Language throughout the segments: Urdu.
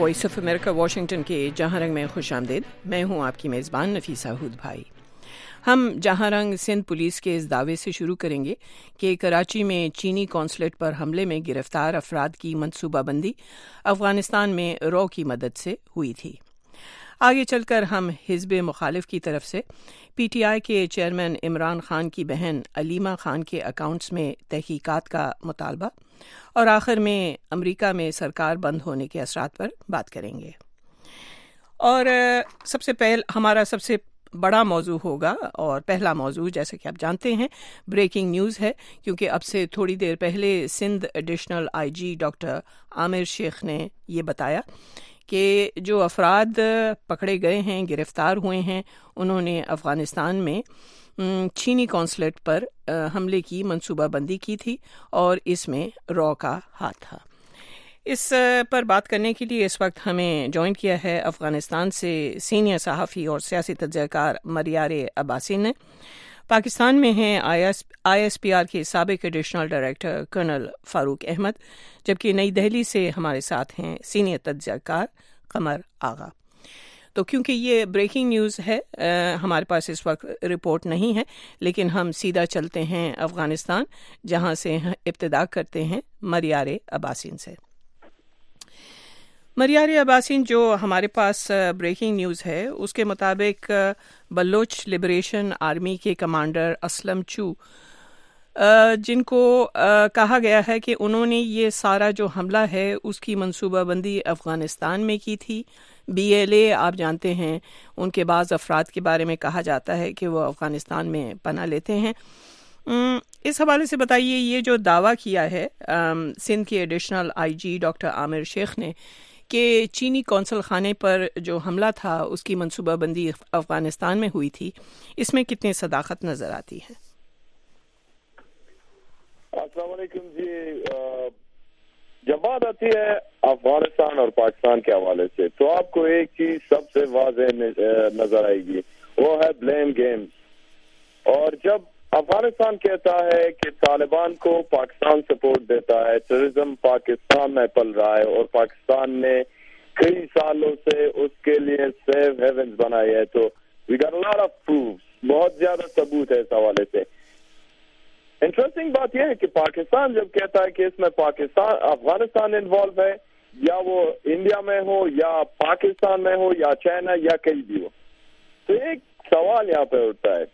वॉइस ऑफ अमेरिका वाशिंगटन के जहाँ रंग में खुश आमदीद। मैं हूँ आपकी मेज़बान नफीसा हूद भाई। हम जहाँ रंग सिंध पुलिस के इस दावे से शुरू करेंगे कि कराची में चीनी कौंसलेट पर हमले में गिरफ्तार अफराद की मनसूबाबंदी अफगानिस्तान में रॉ की मदद से हुई थी। आगे चलकर हम हिज़्ब मुखालिफ की तरफ से पीटीआई के चेयरमैन इमरान खान की बहन अलीमा खान के अकाउंट्स में तहकीकात का मुतालबा और आखिर में अमेरिका में सरकार बंद होने के असरात पर बात करेंगे। और हमारा सबसे बड़ा मौजू होगा और पहला मौजू, जैसे कि आप जानते हैं, ब्रेकिंग न्यूज़ है, क्योंकि अब से थोड़ी देर पहले Sindh additional IG doctor Amir Sheikh ने ये बताया कि जो अफराद पकड़े गए हैं, गिरफ्तार हुए हैं, उन्होंने अफ़गानिस्तान में चीनी कौंसलेट पर हमले की मनसूबाबंदी की थी और इसमें रॉ का हाथ था। इस पर बात करने के लिए इस वक्त हमें ज्वाइन किया है अफ़गानिस्तान से सीनियर सहाफ़ी और सियासी तज्ज़ियाकार मरियारे अब्बासी ने। पाकिस्तान में हैं ISPR के साबिक additional director colonel Farooq Ahmed, जबकि नई दिल्ली से हमारे साथ हैं सीनियर तज्ज़ियाकार कमर आगा। तो क्योंकि ये ब्रेकिंग न्यूज़ है, हमारे पास इस वक्त रिपोर्ट नहीं है, लेकिन हम सीधा चलते हैं अफ़गानिस्तान, जहां से इब्तिदा करते हैं मरियारे अब्बासीन से। मरियारे अब्बासीन, जो हमारे पास ब्रेकिंग न्यूज़ है उसके मुताबिक बलोच लिबरेशन आर्मी के कमांडर असलम चू, जिनको कहा गया है कि उन्होंने ये सारा जो हमला है उसकी मनसूबाबंदी अफ़गानिस्तान में की थी। BLA आप जानते हैं, उनके बाज़ अफराद के बारे में कहा जाता है कि वो अफ़गानिस्तान में पनाह लेते हैं। इस हवाले से बताइए, ये जो दावा किया है सिंध के additional IG doctor Amir Sheikh ने कि चीनी कौंसल खाने पर जो हमला था उसकी मनसूबाबंदी अफ़गानिस्तान में हुई थी, इसमें कितनी सदाकत नज़र आती है? अस्सलाम वालेकुम जी। जब बात आती है अफगानिस्तान और पाकिस्तान के हवाले से, तो आपको एक चीज सबसे वाज़ेह नजर आएगी, वो है ब्लेम गेम्स। और जब अफगानिस्तान कहता है कि तालिबान को पाकिस्तान सपोर्ट देता है, टेररिज्म पाकिस्तान में पल रहा है और पाकिस्तान ने कई सालों से उसके लिए सेफ हेवन्स बनाए है, तो we got a lot of proofs, बहुत ज्यादा सबूत है इस हवाले से। इंटरेस्टिंग बात यह है कि पाकिस्तान जब कहता है कि इसमें पाकिस्तान अफगानिस्तान इन्वॉल्व है, या वो इंडिया में हो या पाकिस्तान में हो या चाइना या कहीं भी हो, तो एक सवाल यहाँ पे उठता है,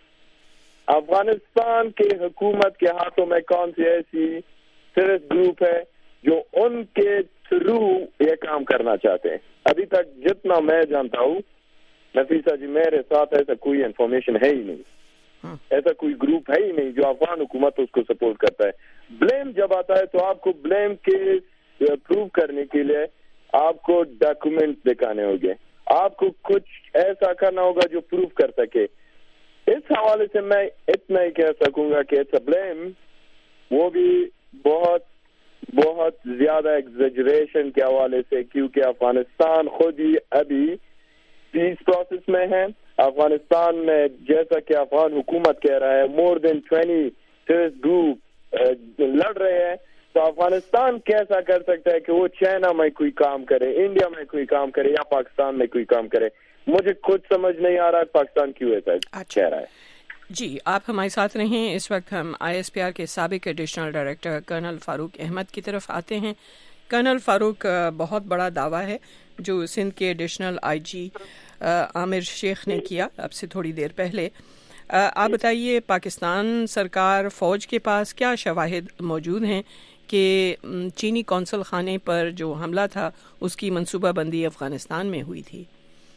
अफगानिस्तान के हुकूमत के हाथों में कौन सी ऐसी टेररिस्ट ग्रुप है जो उनके थ्रू ये काम करना चाहते हैं? अभी तक जितना मैं जानता हूँ नफीसा जी, मेरे साथ ऐसा कोई इंफॉर्मेशन है ही नहीं, ऐसा कोई ग्रुप है ही नहीं जो अफगान हुकूमत उसको सपोर्ट करता है। ब्लेम जब आता है तो आपको ब्लेम के प्रूव करने के लिए आपको डॉक्यूमेंट दिखाने होंगे, आपको कुछ ऐसा करना होगा जो प्रूव कर सके। इस हवाले से मैं इतना ही कह सकूंगा कि इट्स अ ब्लेम, वो भी बहुत बहुत ज्यादा एग्जेजरेशन के हवाले से, क्योंकि अफगानिस्तान खुद ही अभी पीस प्रोसेस में है। अफगानिस्तान में, जैसा कि अफगान हुकूमत कह रहा है, मोर देन 20 टेररिस्ट ग्रुप लड़ रहे हैं, तो अफगानिस्तान कैसा कर सकता है कि वो चाइना में कोई काम करे, इंडिया में कोई काम करे या पाकिस्तान में कोई काम करे? मुझे कुछ समझ नहीं आ रहा पाकिस्तान क्यों ऐसा कह रहा है। जी, आप हमारे साथ रहें। इस वक्त हम ISPR के साबिक additional director colonel Farooq Ahmed की तरफ आते हैं। कर्नल फ़ारूक, बहुत बड़ा दावा है जो सिंध के एडिशनल IG आमिर शेख ने किया अब से थोड़ी देर पहले। आप बताइए, पाकिस्तान सरकार फ़ौज के पास क्या शवाहिद मौजूद हैं कि चीनी कौंसल खाने पर जो हमला था उसकी मनसूबाबंदी अफ़गानिस्तान में हुई थी?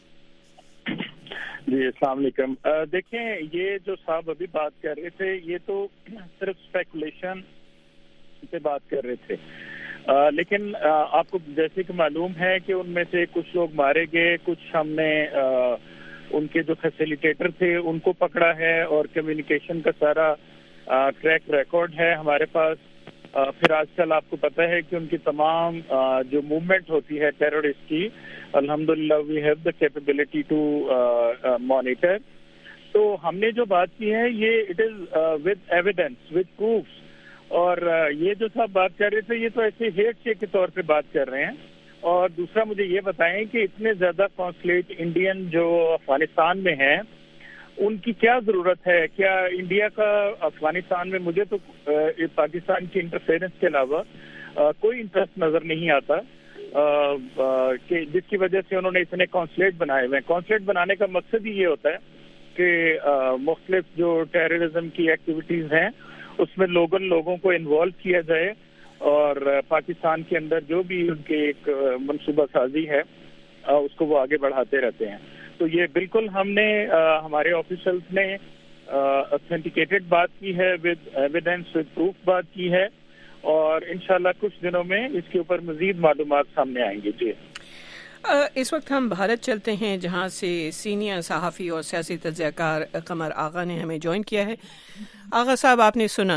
जी, अस्सलाम वालेकुम। देखें, ये जो साहब अभी बात कर रहे थे, ये तो सिर्फ स्पेकुलेशन पे बात कर रहे थे, लेकिन आपको जैसे कि मालूम है कि उनमें से कुछ लोग मारे गए, कुछ हमने उनके जो फैसिलिटेटर थे उनको पकड़ा है और कम्युनिकेशन का सारा ट्रैक रिकॉर्ड है हमारे पास। फिर आजकल आपको पता है कि उनकी तमाम जो मूवमेंट होती है टेररिस्ट की, अल्हम्दुलिल्लाह we have the capability to monitor. तो हमने जो बात की है ये it is with evidence, with proofs. और ये जो सब बात कर रहे थे ये तो ऐसे हेड शेक के तौर पे बात कर रहे हैं, اور دوسرا مجھے یہ بتائیں کہ اتنے زیادہ کونسلیٹ انڈین جو افغانستان میں ہیں ان کی کیا ضرورت ہے؟ کیا انڈیا کا افغانستان میں مجھے تو پاکستان کی انٹرفیرنس کے علاوہ کوئی انٹرسٹ نظر نہیں آتا کہ جس کی وجہ سے انہوں نے اتنے کونسلیٹ بنائے ہوئے ہیں. کونسلیٹ بنانے کا مقصد ہی یہ ہوتا ہے کہ مختلف جو ٹیررزم کی ایکٹیویٹیز ہیں اس میں لوگوں کو انوالو کیا جائے اور پاکستان کے اندر جو بھی ان کے ایک منصوبہ سازی ہے اس کو وہ آگے بڑھاتے رہتے ہیں. تو یہ بالکل ہم نے ہمارے آفیشلز نے اتھینٹیکیٹڈ بات کی ہے، ود ایویڈینس ود پروف بات کی ہے، اور انشاءاللہ کچھ دنوں میں اس کے اوپر مزید معلومات سامنے آئیں گے. جی اس وقت ہم بھارت چلتے ہیں جہاں سے سینئر صحافی اور سیاسی تجزیہ کار قمر آغا نے ہمیں جوائن کیا ہے. آغا صاحب، آپ نے سنا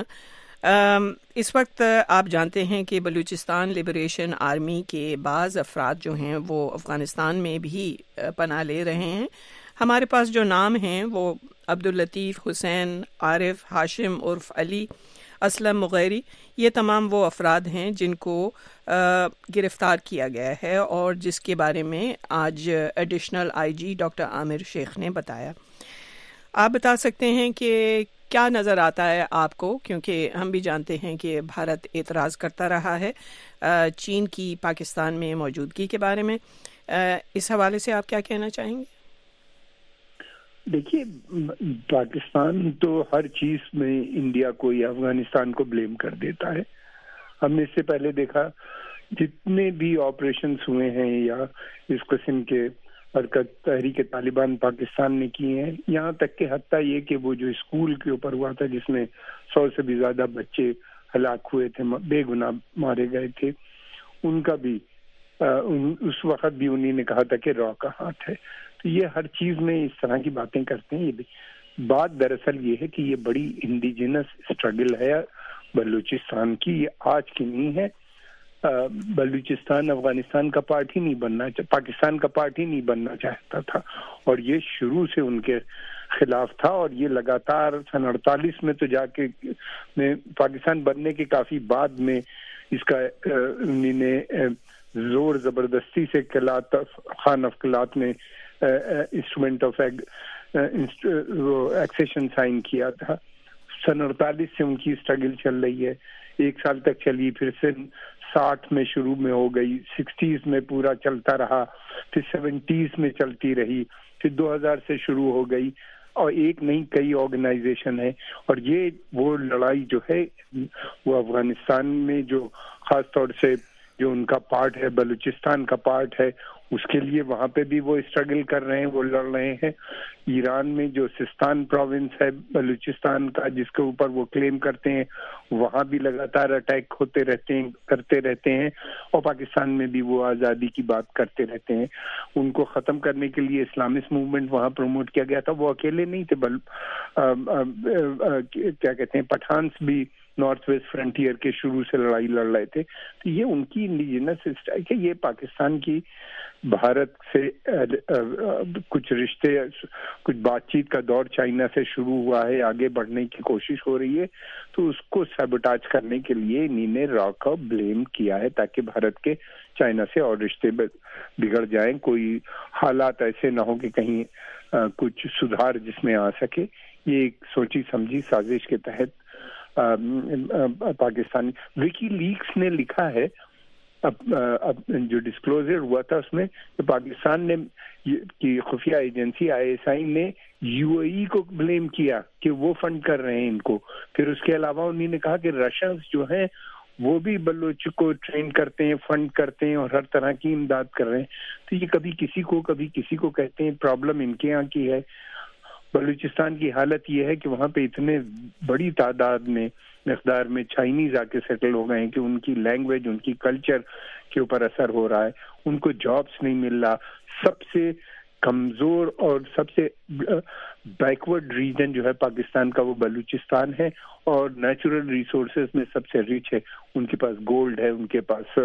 اس وقت آپ جانتے ہیں کہ بلوچستان لبریشن آرمی کے بعض افراد جو ہیں وہ افغانستان میں بھی پناہ لے رہے ہیں. ہمارے پاس جو نام ہیں وہ عبداللطیف، حسین، عارف، ہاشم عرف علی، اسلم مغیری، یہ تمام وہ افراد ہیں جن کو گرفتار کیا گیا ہے اور جس کے بارے میں آج ایڈیشنل آئی جی ڈاکٹر عامر شیخ نے بتایا. آپ بتا سکتے ہیں کہ کیا نظر آتا ہے آپ کو، کیونکہ ہم بھی جانتے ہیں کہ بھارت اعتراض کرتا رہا ہے چین کی پاکستان میں موجودگی کے بارے میں. اس حوالے سے آپ کیا کہنا چاہیں گے؟ دیکھیے، پاکستان تو ہر چیز میں انڈیا کو یا افغانستان کو بلیم کر دیتا ہے. ہم نے اس سے پہلے دیکھا جتنے بھی آپریشنز ہوئے ہیں یا اس قسم کے حرکت تحریک طالبان پاکستان نے کی ہیں، یہاں تک کہ حتیٰ یہ کہ وہ جو اسکول کے اوپر ہوا تھا جس میں 100 سے بھی زیادہ بچے ہلاک ہوئے تھے، بے گناہ مارے گئے تھے، ان کا بھی اس وقت بھی انہی نے کہا تھا کہ را کا ہاتھ ہے. تو یہ ہر چیز میں اس طرح کی باتیں کرتے ہیں. یہ بات دراصل یہ ہے کہ یہ بڑی انڈیجنس اسٹرگل ہے بلوچستان کی، یہ آج کی نہیں ہے. بلوچستان افغانستان کا پارٹ ہی نہیں بننا، پاکستان کا پارٹ ہی نہیں بننا چاہتا تھا، اور یہ شروع سے ان کے خلاف تھا. اور یہ لگاتار سن 48 میں تو جا کے پاکستان بننے کے کافی بعد میں اس کا انہوں نے زور زبردستی سے خان آف قلات میں انسٹرومنٹ آف ایکسیشن سائن کیا تھا. سن 48 سے ان کی اسٹرگل چل رہی ہے، 1 سال تک چلی، پھر سے 60 میں شروع میں ہو گئی، 60s میں پورا چلتا رہا، پھر 70s میں چلتی رہی، پھر 2000 سے شروع ہو گئی، اور ایک نہیں کئی آرگنائزیشن ہے. اور یہ وہ لڑائی جو ہے وہ افغانستان میں جو خاص طور سے جو ان کا پارٹ ہے، بلوچستان کا پارٹ ہے، اس کے لیے وہاں پہ بھی وہ اسٹرگل کر رہے ہیں، وہ لڑ رہے ہیں. ایران میں جو سستان پروونس ہے بلوچستان کا، جس کے اوپر وہ کلیم کرتے ہیں، وہاں بھی لگاتار اٹیک ہوتے رہتے ہیں، کرتے رہتے ہیں. اور پاکستان میں بھی وہ آزادی کی بات کرتے رہتے ہیں. ان کو ختم کرنے کے لیے اسلامسٹ موومنٹ وہاں پروموٹ کیا گیا تھا. وہ اکیلے نہیں تھے، کیا کہتے ہیں، پٹھانس بھی نارتھ ویسٹ فرنٹیئر کے شروع سے لڑائی لڑ رہے تھے. تو یہ ان کی انڈیجنس اسٹائل ہے. یہ پاکستان کی بھارت سے کچھ رشتے، کچھ بات چیت کا دور چائنا سے شروع ہوا ہے، آگے بڑھنے کی کوشش ہو رہی ہے. تو اس کو سیبوٹاج کرنے کے لیے انہوں نے را کا بلیم کیا ہے تاکہ بھارت کے چائنا سے اور رشتے بگڑ جائیں، کوئی حالات ایسے نہ ہو کہ کہیں کچھ سدھار جس میں آ سکے. یہ ایک سوچی سمجھی سازش کے تحت پاکستانی وکی لیکس نے لکھا ہے، اب جو ڈسکلوزر ہوا تھا اس میں کہ پاکستان نے کی خفیہ ایجنسی ISI نے UAE کو بلیم کیا کہ وہ فنڈ کر رہے ہیں ان کو. پھر اس کے علاوہ انہوں نے کہا کہ رشینز جو ہیں وہ بھی بلوچ کو ٹرین کرتے ہیں، فنڈ کرتے ہیں اور ہر طرح کی امداد کر رہے ہیں. تو یہ کبھی کسی کو کہتے ہیں. پرابلم ان کے یہاں کی ہے. بلوچستان کی حالت یہ ہے کہ وہاں پہ اتنے بڑی تعداد میں مقدار میں چائنیز آ کے سیٹل ہو گئے ہیں کہ ان کی لینگویج، ان کی کلچر کے اوپر اثر ہو رہا ہے. ان کو جابس نہیں مل رہا. سب سے کمزور اور سب سے بیکورڈ ریجن جو ہے پاکستان کا وہ بلوچستان ہے، اور نیچرل ریسورسز میں سب سے ریچ ہے. ان کے پاس گولڈ ہے، ان کے پاس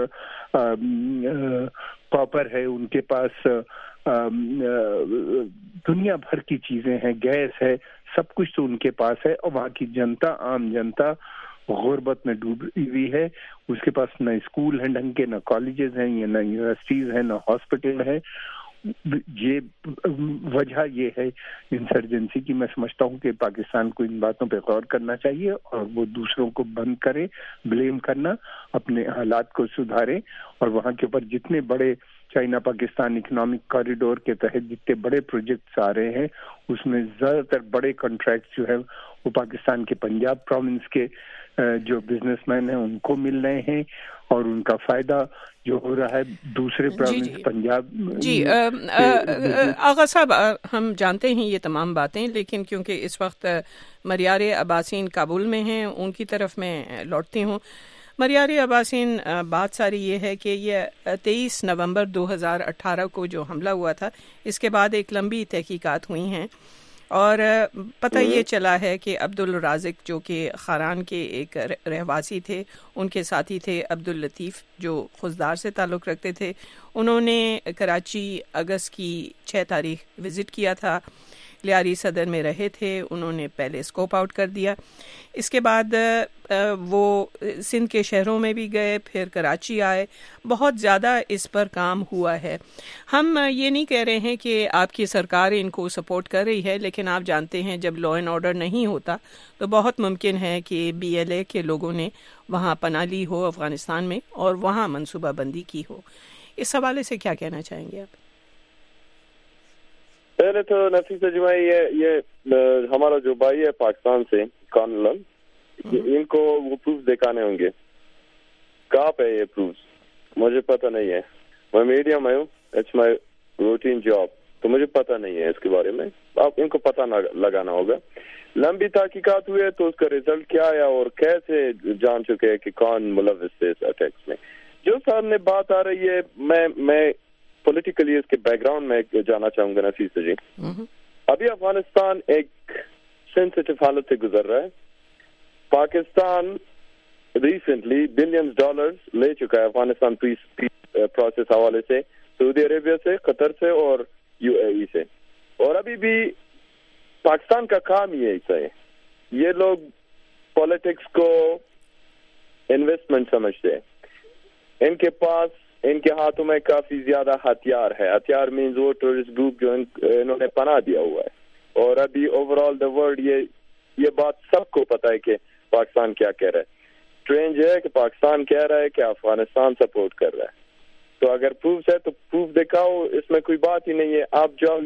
کاپر ہے، ان کے پاس دنیا بھر کی چیزیں ہیں، گیس ہے، سب کچھ تو ان کے پاس ہے. اور وہاں کی جنتا، عام جنتا غربت میں ڈوبی ہوئی ہے. اس کے پاس نہ اسکول ہیں ڈھنگ کے, نہ کالجز ہیں, نہ یونیورسٹیز ہیں, نہ ہاسپٹل ہے. یہ وجہ یہ ہے انسرجنسی کی. میں سمجھتا ہوں کہ پاکستان کو ان باتوں پہ غور کرنا چاہیے اور وہ دوسروں کو بند کرے بلیم کرنا, اپنے حالات کو سدھارے, اور وہاں کے اوپر جتنے بڑے چائنا پاکستان اکنامک کوریڈور کے تحت جتنے بڑے پروجیکٹس آ رہے ہیں اس میں زیادہ تر بڑے کانٹریکٹس جو ہے وہ پاکستان کے پنجاب پروونس کے جو بزنس مین ہیں ان کو مل رہے ہیں, اور ان کا فائدہ جو ہو رہا ہے دوسرے پروونس پنجاب. جی آغا صاحب, ہم جانتے ہیں یہ تمام باتیں, لیکن کیونکہ اس وقت مریار عباسین کابل میں ہیں, ان کی طرف میں لوٹتی ہوں. مریار عباسین, بات ساری یہ ہے کہ یہ 23 نومبر 2018 کو جو حملہ ہوا تھا اس کے بعد ایک لمبی تحقیقات ہوئی ہیں, اور پتہ یہ چلا ہے کہ عبدالرازق جو کہ خاران کے ایک رہواسی تھے, ان کے ساتھی تھے عبداللطیف جو خضدار سے تعلق رکھتے تھے, انہوں نے کراچی اگست کی 6 تاریخ وزٹ کیا تھا, لیاری صدر میں رہے تھے, انہوں نے پہلے اسکوپ آؤٹ کر دیا. اس کے بعد وہ سندھ کے شہروں میں بھی گئے, پھر کراچی آئے. بہت زیادہ اس پر کام ہوا ہے. ہم یہ نہیں کہہ رہے ہیں کہ آپ کی سرکار ان کو سپورٹ کر رہی ہے, لیکن آپ جانتے ہیں جب لا اینڈ آرڈر نہیں ہوتا تو بہت ممکن ہے کہ BLA کے لوگوں نے وہاں پناہ لی ہو افغانستان میں اور وہاں منصوبہ بندی کی ہو. اس حوالے سے کیا کہنا چاہیں گے آپ؟ پہلے تو نفیسہ جماعی یہ ہمارا جو بھائی ہے پاکستان سے کانلن, ان کو وہ پروف دکھانے ہوں گے. کہاں پہ یہ پروف مجھے پتہ نہیں ہے. میں میڈیا میں ہوں, اٹس مائی روٹین جاب, تو مجھے پتہ نہیں ہے اس کے بارے میں. آپ ان کو پتہ لگانا ہوگا. لمبی تحقیقات ہوئے تو اس کا ریزلٹ کیا آیا اور کیسے جان چکے کہ کون ملوث تھے اس اٹیکس میں. جو صاحب نے بات آ رہی ہے, میں پولیٹیکلی اس کے بیک گراؤنڈ میں جانا چاہوں گا نفیس جی. ابھی افغانستان ایک سینسٹیو حالت سے گزر رہا ہے. پاکستان ریسنٹلی $billions لے چکا ہے افغانستان پیس پروسیس حوالے سے, سعودی عربیہ سے, قطر سے اور UAE سے. اور ابھی بھی پاکستان کا کام یہ ہے, یہ لوگ پالیٹکس کو انویسٹمنٹ سمجھتے ہیں. ان کے پاس, ان کے ہاتھوں میں کافی زیادہ ہتھیار ہے. ہتھیار مینز وہ ٹورسٹ گروپ جو انہوں نے پناہ دیا ہوا ہے. اور ابھی اوور آل دا ورلڈ یہ بات سب کو پتہ ہے کہ پاکستان کیا کہہ رہا ہے. ٹرینڈ یہ ہے کہ پاکستان کہہ رہا ہے کہ افغانستان سپورٹ کر رہا ہے. تو اگر پروف ہے تو پروف دکھاؤ, اس میں کوئی بات ہی نہیں ہے. آپ جاؤ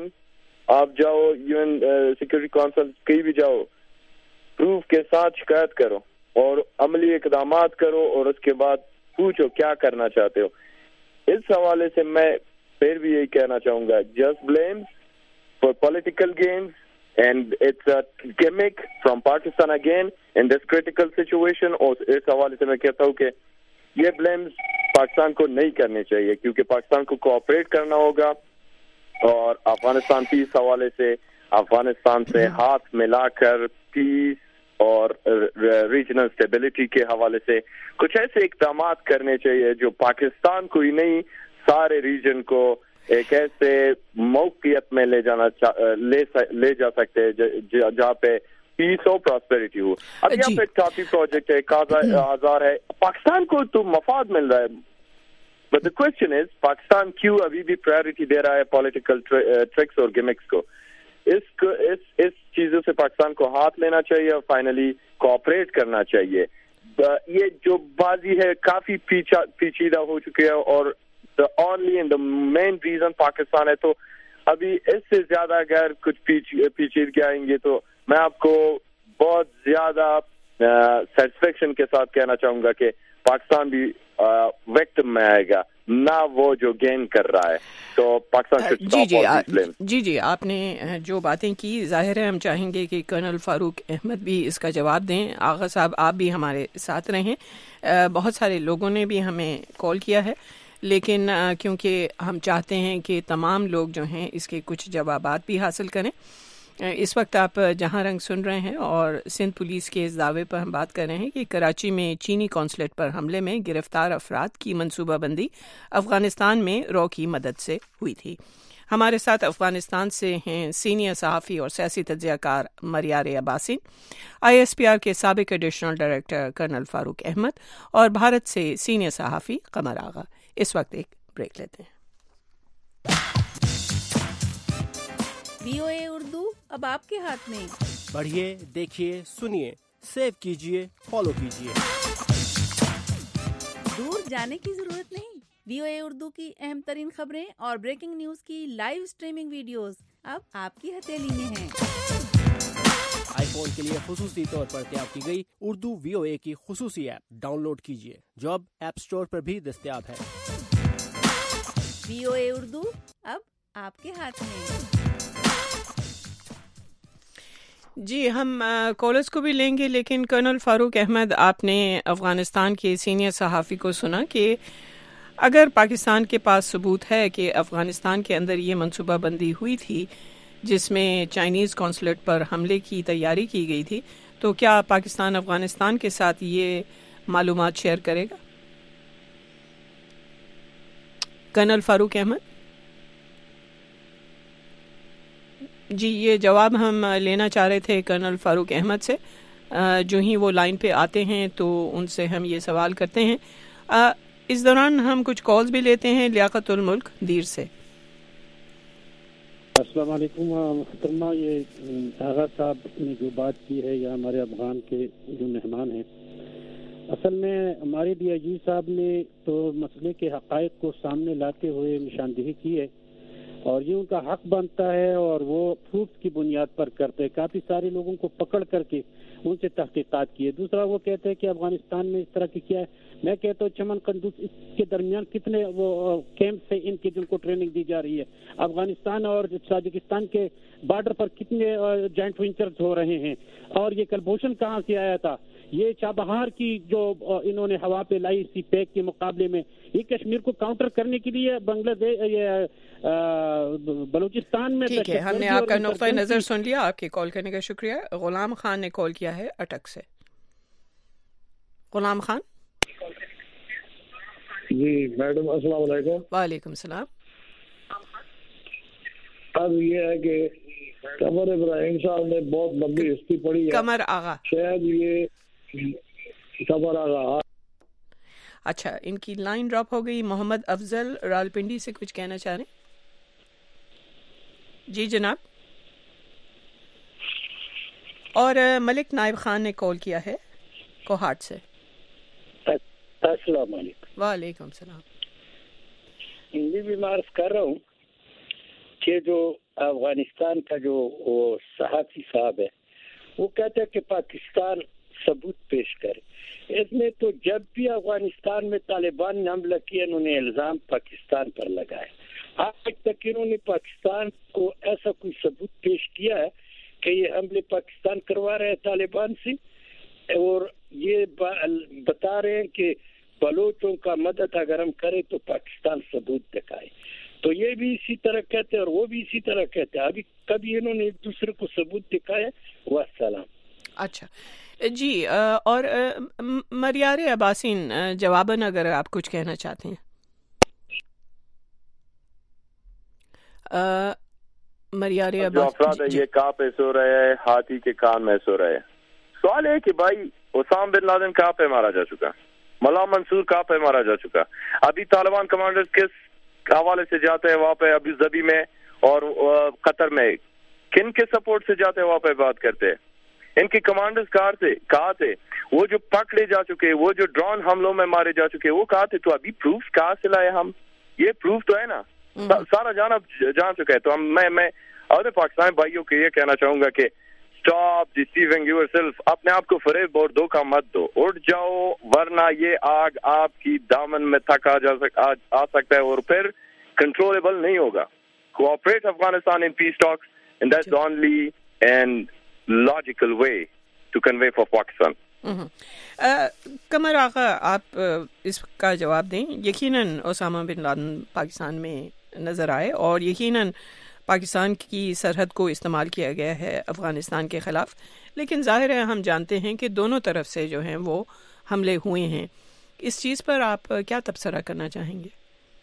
UN سیکورٹی کونسل کہیں بھی جاؤ, پروف کے ساتھ شکایت کرو اور عملی اقدامات کرو, اور اس کے بعد پوچھو کیا کرنا چاہتے ہو. اس حوالے سے میں پھر بھی یہی کہنا چاہوں گا, just blames for political gains, and it's a gimmick from Pakistan again in this critical situation. اور اس حوالے سے میں کہتا ہوں کہ یہ بلیمز پاکستان کو نہیں کرنے چاہیے, کیونکہ پاکستان کو کوآپریٹ کرنا ہوگا, اور افغانستان پیس حوالے سے افغانستان سے ہاتھ ملا کر پیس اور ریجنل اسٹیبلٹی کے حوالے سے کچھ ایسے اقدامات کرنے چاہیے جو پاکستان کو ہی نہیں سارے ریجن کو ایک ایسے موقعیت میں لے جا سکتے ہیں جہاں پہ پیس اور پراسپیرٹی ہو. اب یہاں پہ ٹاپی پروجیکٹ ہے, آزار ہے, پاکستان کو تو مفاد مل رہا ہے. But the question is Pakistan کیوں ابھی بھی پرائیورٹی دے رہا ہے پولیٹیکل ٹرکس اور گیمکس کو. اس چیزوں سے پاکستان کو ہاتھ لینا چاہیے اور فائنلی کوآپریٹ کرنا چاہیے. یہ جو بازی ہے کافی پیچیدہ ہو چکی ہے, اور the only and the main reason Pakistan ہے. تو ابھی اس سے زیادہ اگر کچھ پیچیدگی آئیں گے تو میں آپ کو بہت زیادہ سیٹسفیکشن کے ساتھ کہنا چاہوں گا کہ پاکستان بھی وکٹم میں آئے گا, نہ وہ جو گین کر رہا ہے. تو پاکستان جی آپ نے جو باتیں کی, ظاہر ہے ہم چاہیں گے کہ کرنل فاروق احمد بھی اس کا جواب دیں. آغا صاحب آپ بھی ہمارے ساتھ رہیں. بہت سارے لوگوں نے بھی ہمیں کال کیا ہے, لیکن کیونکہ ہم چاہتے ہیں کہ تمام لوگ جو ہیں اس کے کچھ جوابات بھی حاصل کریں. اس وقت آپ جہاں رنگ سن رہے ہیں, اور سندھ پولیس کے اس دعوے پر ہم بات کر رہے ہیں کہ کراچی میں چینی قونصلیٹ پر حملے میں گرفتار افراد کی منصوبہ بندی افغانستان میں رو کی مدد سے ہوئی تھی. ہمارے ساتھ افغانستان سے ہیں سینئر صحافی اور سیاسی تجزیہ کار مریار عباسین، ISPR کے سابق additional director colonel Farooq Ahmed, اور بھارت سے سینئر صحافی قمر آغا۔ اس وقت ایک بریک لیتے ہیں۔ VOA اردو اب آپ کے ہاتھ میں، پڑھیے، دیکھیے، سنیے، سیو کیجیے، فالو کیجیے۔ دور جانے کی ضرورت نہیں۔ VOA اردو کی اہم ترین خبریں اور بریکنگ نیوز کی لائیو سٹریمنگ ویڈیوز اب آپ کی ہتھیلی میں ہیں۔ آئی فون کے لیے خصوصی طور پر تیار کی گئی اردو VOA کی خصوصی ایپ ڈاؤن لوڈ کیجیے، جو اب ایپ سٹور پر بھی دستیاب ہے۔ VOA اردو اب آپ کے ہاتھ میں۔ جی، ہم کالرز کو بھی لیں گے، لیکن کرنل فاروق احمد، آپ نے افغانستان کے سینئر صحافی کو سنا کہ اگر پاکستان کے پاس ثبوت ہے کہ افغانستان کے اندر یہ منصوبہ بندی ہوئی تھی جس میں چائنیز قونصلیٹ پر حملے کی تیاری کی گئی تھی، تو کیا پاکستان افغانستان کے ساتھ یہ معلومات شیئر کرے گا؟ کرنل فاروق احمد جی، یہ جواب ہم لینا چاہ رہے تھے کرنل فاروق احمد سے۔ جو ہی وہ لائن پہ آتے ہیں تو ان سے ہم یہ سوال کرتے ہیں۔ اس دوران ہم کچھ کالز بھی لیتے ہیں۔ لیاقت الملک دیر سے۔ السلام علیکم محترمہ، یہ آغا صاحب نے جو بات کی ہے یا ہمارے افغان کے جو مہمان ہیں، اصل میں ہمارے DIG صاحب نے تو مسئلے کے حقائق کو سامنے لاتے ہوئے نشاندہی کی ہے، اور یہ ان کا حق بنتا ہے اور وہ پروفس کی بنیاد پر کرتے ہیں۔ کافی سارے لوگوں کو پکڑ کر کے ان سے تحقیقات کی ہے۔ دوسرا وہ کہتے ہیں کہ افغانستان میں اس طرح کی کیا ہے، میں کہتا ہوں چمن قندوز اس کے درمیان کتنے وہ کیمپس ہیں ان کے جن کو ٹریننگ دی جا رہی ہے، افغانستان اور تاجکستان کے بارڈر پر کتنے جوائنٹ وینچرز ہو رہے ہیں، اور یہ کلبھوشن کہاں سے آیا تھا، یہ چابہار کی جو انہوں نے ہوا پہ لائی سی پیک کے مقابلے میں، یہ کشمیر کو کاؤنٹر کرنے کے لیے بنگلہ دیش بلوچستان میں۔ ٹھیک ہے، ہم نے آپ کا نقطۂ نظر سن لیا۔ آپ کے کال کرنے کا شکریہ۔ غلام خان نے کال کیا ہے اٹک سے۔ غلام خان جی میڈم، السلام علیکم۔ وعلیکم السلام۔ اب یہ ہے کہ قمر ابراہیم صاحب نے بہت لمبی ہسٹری پڑھی ہے۔ قمر آغا، شاید یہ قمر آغا۔ اچھا، ان کی لائن ڈراپ ہو گئی۔ محمد افضل راولپنڈی سے کچھ کہنا چاہ رہے ہیں؟ جی جناب۔ اور ملک نائب خان نے کال کیا ہے کوہاٹ سے۔ السلام علیکم۔ وعلیکم السلام۔ ہندی بھی معرف کر رہا ہوں کہ جو افغانستان کا جو صحافی صاحب ہے وہ کہتا ہے کہ پاکستان ثبوت پیش کرے۔ اس میں تو جب بھی افغانستان میں طالبان نے حملہ کیا انہوں نے الزام پاکستان پر لگائے، آج تک انہوں نے پاکستان کو ایسا کوئی ثبوت پیش کیا ہے کہ یہ حملے پاکستان کروا رہے ہیں طالبان سے، اور یہ بتا رہے ہیں کہ بلوچوں کا مدد اگر ہم کریں تو پاکستان ثبوت دکھائے، تو یہ بھی اسی طرح کہتے ہیں اور وہ بھی اسی طرح کہتے ہیں۔ ابھی کبھی انہوں نے ایک دوسرے کو ثبوت دکھایا۔ والسلام۔ اچھا جی، اور مریار عباسین جواباً اگر آپ کچھ کہنا چاہتے ہیں۔ مریار جو عباسین افراد ہے یہ کہاں پہ سو رہے ہیں، ہاتھی کے کان میں سو رہے ہیں۔ سوال ہے کہ بھائی اسامہ بن لادن کہاں پہ مارا جا چکا، ملا منصور کہاں پہ مارا جا چکا، ابھی طالبان کمانڈر کس حوالے سے جاتے ہیں وہاں پہ، ابو ظبی میں اور قطر میں کن کے سپورٹ سے جاتے ہیں وہاں پہ بات کرتے ہیں۔ ان کے کمانڈرز کہاں تھے، وہ جو پکڑے جا چکے، وہ جو ڈرون حملوں میں مارے جا چکے، وہ کہاں تھے؟ تو ابھی پروف کہاں سے لائے ہم؟ یہ پروف تو ہے نا، سارا جان چکا ہے۔ تو میں اور پاکستانی بھائیوں کو یہ کہنا چاہوں گا کہ اسٹاپ ڈیسیونگ یور سیلف، اپنے آپ کو فریب اور دھوکہ مت دو، اٹھ جاؤ، ورنہ یہ آگ آپ کی دامن میں تک آ سکتا ہے اور پھر کنٹرولبل نہیں ہوگا۔ Cooperate Afghanistan in peace talks and that's the only and logical way to convey for Pakistan. Qamar Agha, آپ اس کا جواب دیں۔ یقیناً اسامہ بن لادن پاکستان میں نظر آئے اور یقیناً پاکستان کی سرحد کو استعمال کیا گیا ہے افغانستان کے خلاف، لیکن ظاہر ہے ہم جانتے ہیں کہ دونوں طرف سے جو ہیں وہ حملے ہوئے ہیں۔ اس چیز پر آپ کیا تبصرہ کرنا چاہیں گے؟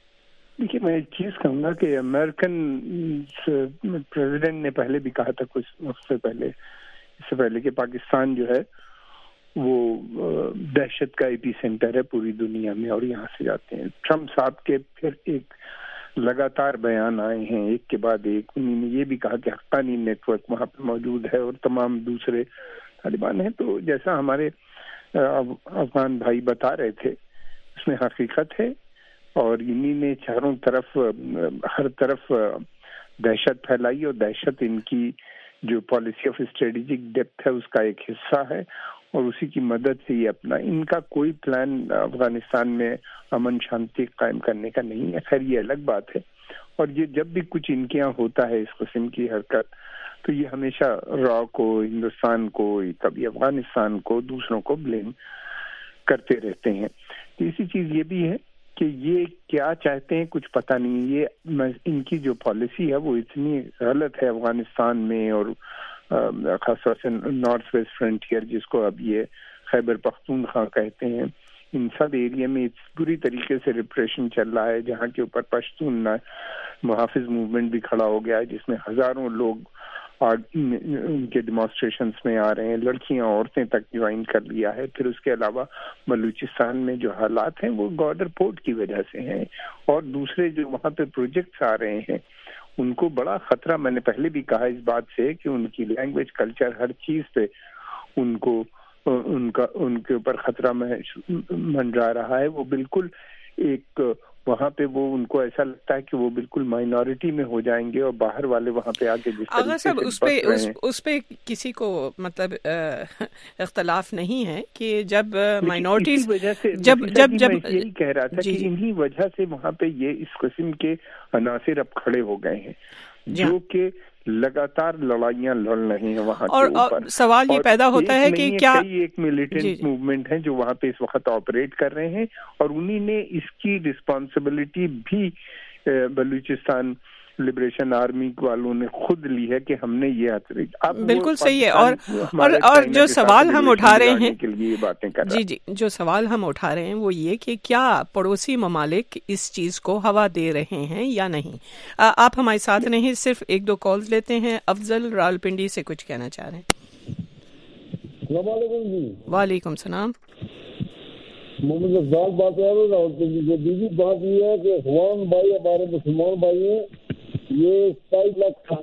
देखिए, मैं एक चीज कहूँगा कि अमेरिकन प्रेसिडेंट ने पहले भी कहा था कुछ वक्त इससे पहले कि पाकिस्तान जो है वो दहशत का एपी सेंटर है पूरी दुनिया में, और यहाँ से जाते हैं। ट्रम्प साहब के फिर एक लगातार बयान आए हैं एक के बाद एक। उन्होंने ये भी कहा कि हक्कानी नेटवर्क वहाँ पे मौजूद है और तमाम दूसरे तालिबान हैं। तो जैसा हमारे अफगान भाई बता रहे थे उसमें हकीकत है, और इन्हीं ने चारों तरफ हर तरफ दहशत फैलाई, और दहशत इनकी जो पॉलिसी ऑफ स्ट्रेटेजिक डेप्थ है उसका एक हिस्सा है, और उसी की मदद से ये अपना इनका कोई प्लान अफगानिस्तान में अमन शांति कायम करने का नहीं है। खैर ये अलग बात है, और ये जब भी कुछ इनके यहाँ होता है इस किस्म की हरकत, तो ये हमेशा रॉ को, हिंदुस्तान को, कभी अफगानिस्तान को, दूसरों को ब्लेम करते रहते हैं। तीसरी चीज ये भी है कि ये क्या चाहते हैं कुछ पता नहीं। ये इनकी जो पॉलिसी है वो इतनी गलत है अफगानिस्तान में, और खासतौर से नॉर्थ वेस्ट फ्रंटियर जिसको अब ये खैबर पख्तूनख्वा कहते हैं, इन सब एरिया में पूरी तरीके से रिप्रेशन चल रहा है, जहाँ के ऊपर पश्तून मुहाफिज मूवमेंट भी खड़ा हो गया है, जिसमें हजारों लोग उनके डिमॉन्स्ट्रेशंस में आ रहे हैं, लड़कियां औरतें तक ज्वाइन कर लिया है। फिर उसके अलावा बलूचिस्तान में जो हालात हैं वो बॉर्डर पोर्ट की वजह से हैं, और दूसरे जो वहाँ पे प्रोजेक्ट्स आ रहे हैं उनको बड़ा खतरा, मैंने पहले भी कहा इस बात से कि उनकी लैंग्वेज, कल्चर, हर चीज पे उनके ऊपर खतरा मंडरा रहा है। वो बिल्कुल एक वहाँ पे वो उनको ऐसा लगता है कि वो बिल्कुल माइनॉरिटी में हो जाएंगे, और बाहर वाले वहाँ पे आके जिस अगर सब उस पे किसी को मतलब इख्तलाफ नहीं है कि जब माइनॉरिटीज जब यही कह रहा था कि इन्हीं वजह से वहाँ पे ये इस किस्म के अनासिर अब खड़े हो गए हैं जो कि लगातार लड़ाइयाँ लड़ रहे हैं वहाँ के ऊपर। और सवाल ये पैदा होता है कि क्या एक मिलिटेंट मूवमेंट है जो वहाँ पे इस वक्त ऑपरेट कर रहे हैं, और उन्हीं ने इसकी रिस्पॉन्सिबिलिटी भी बलूचिस्तान लिबरेशन आर्मी वालों ने खुद ली है कि हमने ये बिल्कुल सही है। और जो सवाल हम उठा रहे हैं के लिए बातें कर जी जो सवाल हम उठा रहे हैं वो ये कि क्या पड़ोसी ममालिक इस चीज को हवा दे रहे हैं या नहीं। आप हमारे साथ नहीं, सिर्फ एक दो कॉल्स लेते हैं। अफजल रावलपिंडी से कुछ कहना चाह रहे हैं। वालेकुम सलाम। मोहम्मद अफजाल बात कर रहे हैं रावलपिंडी से। दूसरी बात ये है कि अफगान भाई हमारे मुसलमान भाई हैं, ये 27 लाख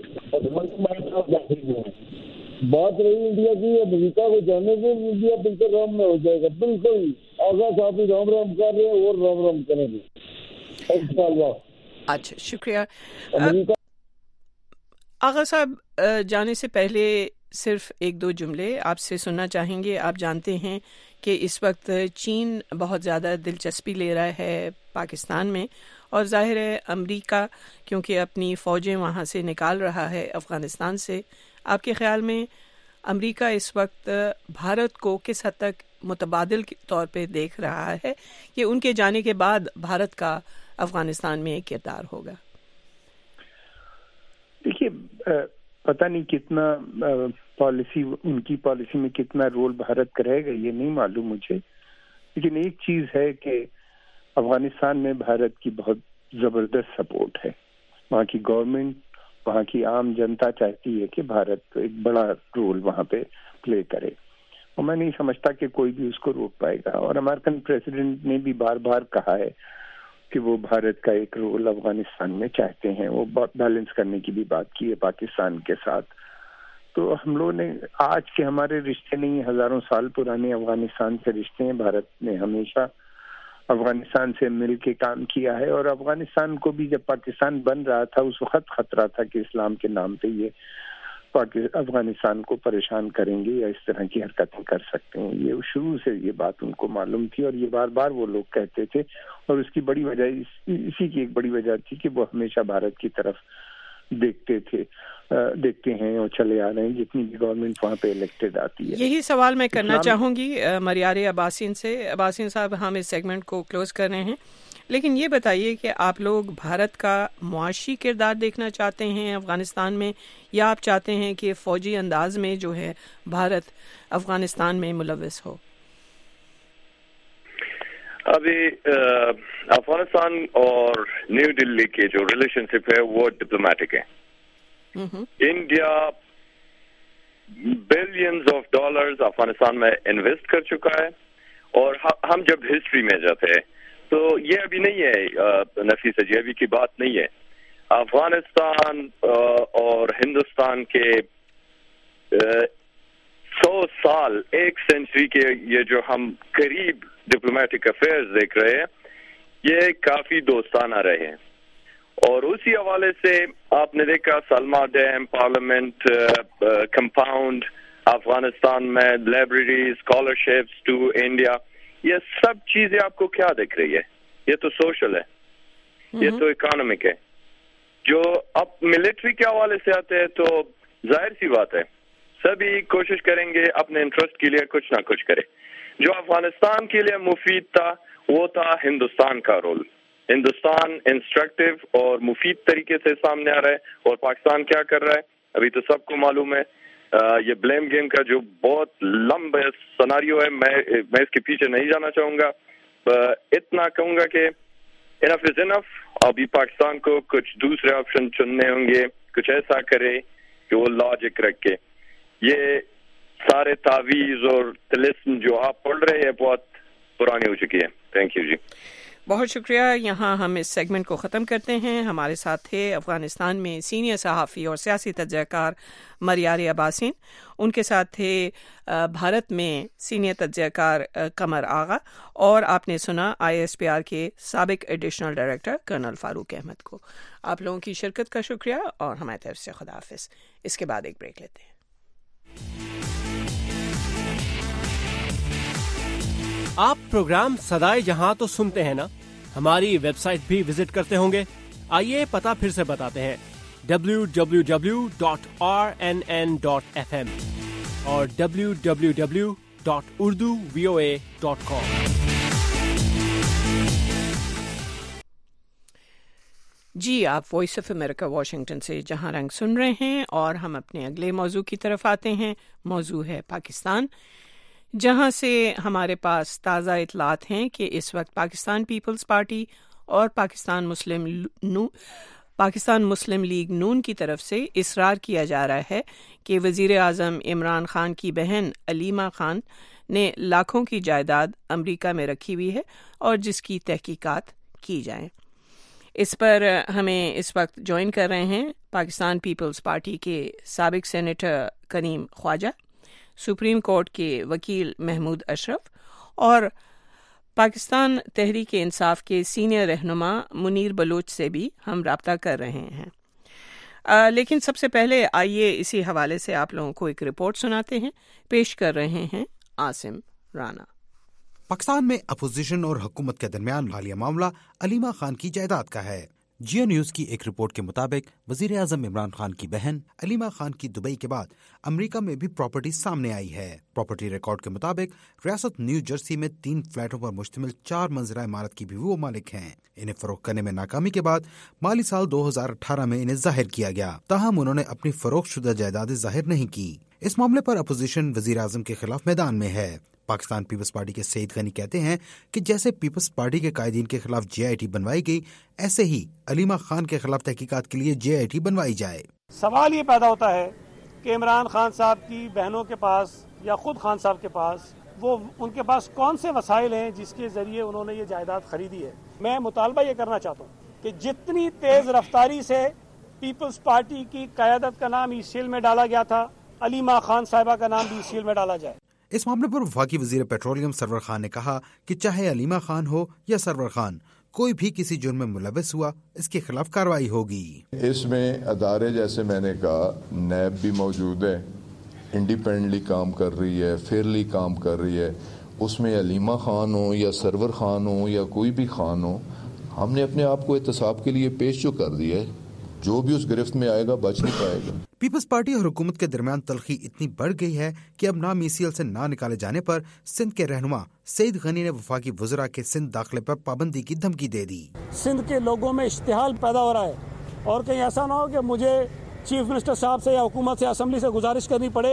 बात रही इंडिया की, अमेरिका को जाने से इंडिया बिल्कुल राम में हो जाएगा। बिल्कुल आगा साहब राम राम कर रहे हैं और राम राम करेंगे। अच्छा शुक्रिया। आगा साहब जाने से पहले सिर्फ एक दो जुमले आपसे सुनना चाहेंगे। आप जानते हैं कि इस वक्त चीन बहुत ज़्यादा दिलचस्पी ले रहा है पाकिस्तान में, और जाहिर है अमेरिका क्योंकि अपनी फ़ौजें वहाँ से निकाल रहा है अफ़गानिस्तान से। आपके ख़्याल में अमेरिका इस वक्त भारत को किस हद तक मुतबादिल के तौर पे देख रहा है कि उनके जाने के बाद भारत का अफ़गानिस्तान में किरदार होगा? देखिए, पता नहीं कितना उनकी पॉलिसी में कितना रोल भारत करेगा ये नहीं मालूम मुझे, लेकिन एक चीज है कि अफगानिस्तान में भारत की बहुत जबरदस्त सपोर्ट है। वहाँ की गवर्नमेंट, वहाँ की आम जनता चाहती है कि भारत एक बड़ा रोल वहाँ पे प्ले करे, और मैं नहीं समझता कि कोई भी उसको रोक पाएगा। और अमेरिकन प्रेसिडेंट ने भी बार बार कहा है कि वो भारत का एक रोल अफगानिस्तान में चाहते हैं। वो बैलेंस करने की भी बात की है पाकिस्तान के साथ। तो हम लोगों ने आज के हमारे रिश्ते नहीं, हजारों साल पुराने अफगानिस्तान से रिश्ते हैं। भारत ने हमेशा अफगानिस्तान से मिल के काम किया है, और अफगानिस्तान को भी जब पाकिस्तान बन रहा था उस वक्त खतरा था कि इस्लाम के नाम पे ये अफगानिस्तान को परेशान करेंगे या इस तरह की हरकतें कर सकते हैं। ये शुरू से ये बात उनको मालूम थी, और ये बार बार वो लोग कहते थे, और उसकी बड़ी वजह इसी की एक बड़ी वजह थी कि वो हमेशा भारत की तरफ देखते हैं और चले आ रहे हैं जितनी भी गवर्नमेंट वहाँ पे इलेक्टेड आती है। यही सवाल मैं करना चाहूँगी मरियारे अब्बासिन से। अब्बासिन साहब, हम इस सेगमेंट को क्लोज कर रहे हैं, लेकिन ये बताइए कि आप लोग भारत का मुआशी किरदार देखना चाहते हैं अफगानिस्तान में, या आप चाहते हैं कि फौजी अंदाज में जो है भारत अफगानिस्तान में मुलव्वस हो? ابھی افغانستان اور نیو دلی کے جو ریلیشن شپ ہے وہ ڈپلومیٹک ہے. India billions of dollars Afghanistan میں انویسٹ کر چکا ہے, اور ہم جب ہسٹری میں جاتے ہیں تو یہ ابھی نہیں ہے نفیسہ جی, ابھی کی بات نہیں ہے. افغانستان اور ہندوستان کے 100 سال, 1 سینچری کے یہ جو ہم قریب ڈپلومیٹک افیئرز دیکھ رہے ہیں, یہ کافی دوستانہ رہے ہیں. اور اسی حوالے سے آپ نے دیکھا Salma dam, parliament compound Afghanistan میں, لائبریری, اسکالرشپس ٹو انڈیا, یہ سب چیزیں آپ کو کیا دکھ رہی ہے؟ یہ تو سوشل ہے, یہ تو اکانومک ہے. جو اب ملٹری کے حوالے سے آتے ہیں تو ظاہر سی بات ہے سبھی کوشش کریں گے اپنے انٹرسٹ کے لیے کچھ نہ کچھ کرے. جو افغانستان کے لیے مفید تھا وہ تھا ہندوستان کا رول. ہندوستان انسٹرکٹیو اور مفید طریقے سے سامنے آ رہا ہے, اور پاکستان کیا کر رہا ہے ابھی تو سب کو معلوم ہے. یہ بلیم گیم کا جو بہت لمبا سناریو ہے, میں اس کے پیچھے نہیں جانا چاہوں گا. اتنا کہوں گا کہ انف از انف. ابھی پاکستان کو کچھ دوسرے آپشن چننے ہوں گے, کچھ ایسا کرے کہ وہ لاجک رکھ کے. یہ سارے تعویذ اور طلسم جو آپ پڑھ رہے ہیں بہت پرانی ہو چکی ہے. تھینک یو جی. بہت شکریہ. یہاں ہم اس سیگمنٹ کو ختم کرتے ہیں. ہمارے ساتھ تھے افغانستان میں سینئر صحافی اور سیاسی تجزیہ کار مریار عباسین. ان کے ساتھ تھے بھارت میں سینئر تجزیہ کار قمر آغا, اور آپ نے سنا ISPR کے سابق additional director colonel Farooq Ahmed کو. آپ لوگوں کی شرکت کا شکریہ, اور ہماری طرف سے خدا حافظ. اس کے بعد ایک بریک لیتے ہیں. آپ پروگرام صدائے جہاں تو سنتے ہیں نا, ہماری ویب سائٹ بھی وزٹ کرتے ہوں گے. آئیے پتہ پھر سے بتاتے ہیں, www.rnn.fm اور www.urduvoa.com. جی, آپ وائس آف امریکہ واشنگٹن سے جہاں رنگ سن رہے ہیں, اور ہم اپنے اگلے موضوع کی طرف آتے ہیں. موضوع ہے پاکستان, جہاں سے ہمارے پاس تازہ اطلاعات ہیں کہ اس وقت پاکستان پیپلز پارٹی اور پاکستان مسلم لیگ نون کی طرف سے اصرار کیا جا رہا ہے کہ وزیر اعظم عمران خان کی بہن علیمہ خان نے لاکھوں کی جائیداد امریکہ میں رکھی ہوئی ہے, اور جس کی تحقیقات کی جائیں. اس پر ہمیں اس وقت جوائن کر رہے ہیں پاکستان پیپلز پارٹی کے سابق senator Karim Khawaja, supreme court کے وکیل محمود اشرف, اور پاکستان تحریک انصاف کے سینئر رہنما منیر بلوچ سے بھی ہم رابطہ کر رہے ہیں. لیکن سب سے پہلے آئیے اسی حوالے سے آپ لوگوں کو ایک رپورٹ سناتے ہیں. پیش کر رہے ہیں عاصم رانا. پاکستان میں اپوزیشن اور حکومت کے درمیان حالیہ معاملہ علیمہ خان کی جائیداد کا ہے. جیو نیوز کی ایک رپورٹ کے مطابق وزیر اعظم عمران خان کی بہن علیمہ خان کی دبئی کے بعد امریکہ میں بھی پراپرٹی سامنے آئی ہے. پراپرٹی ریکارڈ کے مطابق ریاست نیو جرسی میں 3 فلیٹوں پر مشتمل 4 منزلہ عمارت کی بھی وہ مالک ہیں. انہیں فروخت کرنے میں ناکامی کے بعد مالی سال 2018 میں انہیں ظاہر کیا گیا, تاہم انہوں نے اپنی فروخت شدہ جائیدادیں ظاہر نہیں کی. اس معاملے پر اپوزیشن وزیر اعظم کے خلاف میدان میں ہے. پاکستان پیپلز پارٹی کے سعید غنی کہتے ہیں کہ جیسے پیپلز پارٹی کے قائدین کے خلاف JIT بنوائی گئی, ایسے ہی علیمہ خان کے خلاف تحقیقات کے لیے JIT بنوائی جائے. سوال یہ پیدا ہوتا ہے کہ عمران خان صاحب کی بہنوں کے پاس یا خود خان صاحب کے پاس ان کے پاس کون سے وسائل ہیں جس کے ذریعے انہوں نے یہ جائیداد خریدی ہے. میں مطالبہ یہ کرنا چاہتا ہوں کہ جتنی تیز رفتاری سے پیپلز پارٹی کی قیادت کا نام ECL میں ڈالا گیا تھا, علیمہ خان صاحبہ کا نام بھی ECL میں ڈالا جائے. اس معاملے پر وفاقی وزیر پیٹرولیم سرور خان نے کہا کہ چاہے علیمہ خان ہو یا سرور خان, کوئی بھی کسی جرم میں ملوث ہوا اس کے خلاف کارروائی ہوگی. اس میں ادارے جیسے میں نے کہا نیب بھی موجود ہے, انڈیپینڈنٹلی کام کر رہی ہے, فیئرلی کام کر رہی ہے. اس میں علیمہ خان ہو یا سرور خان ہو یا کوئی بھی خان ہو, ہم نے اپنے آپ کو احتساب کے لیے پیش جو کر دیا ہے, جو بھی اس گرفت میں آئے گا بچ نہیں پائے گا. پیپلز پارٹی اور حکومت کے درمیان تلخی اتنی بڑھ گئی ہے کہ اب نام ECL سے نہ نکالے جانے پر سندھ کے رہنما سعید غنی نے وفاقی وزراء کے سندھ داخلے پر پابندی کی دھمکی دے دی. سندھ کے لوگوں میں اشتعال پیدا ہو رہا ہے, اور کہیں ایسا نہ ہو کہ مجھے چیف منسٹر صاحب سے یا حکومت سے اسمبلی سے گزارش کرنی پڑے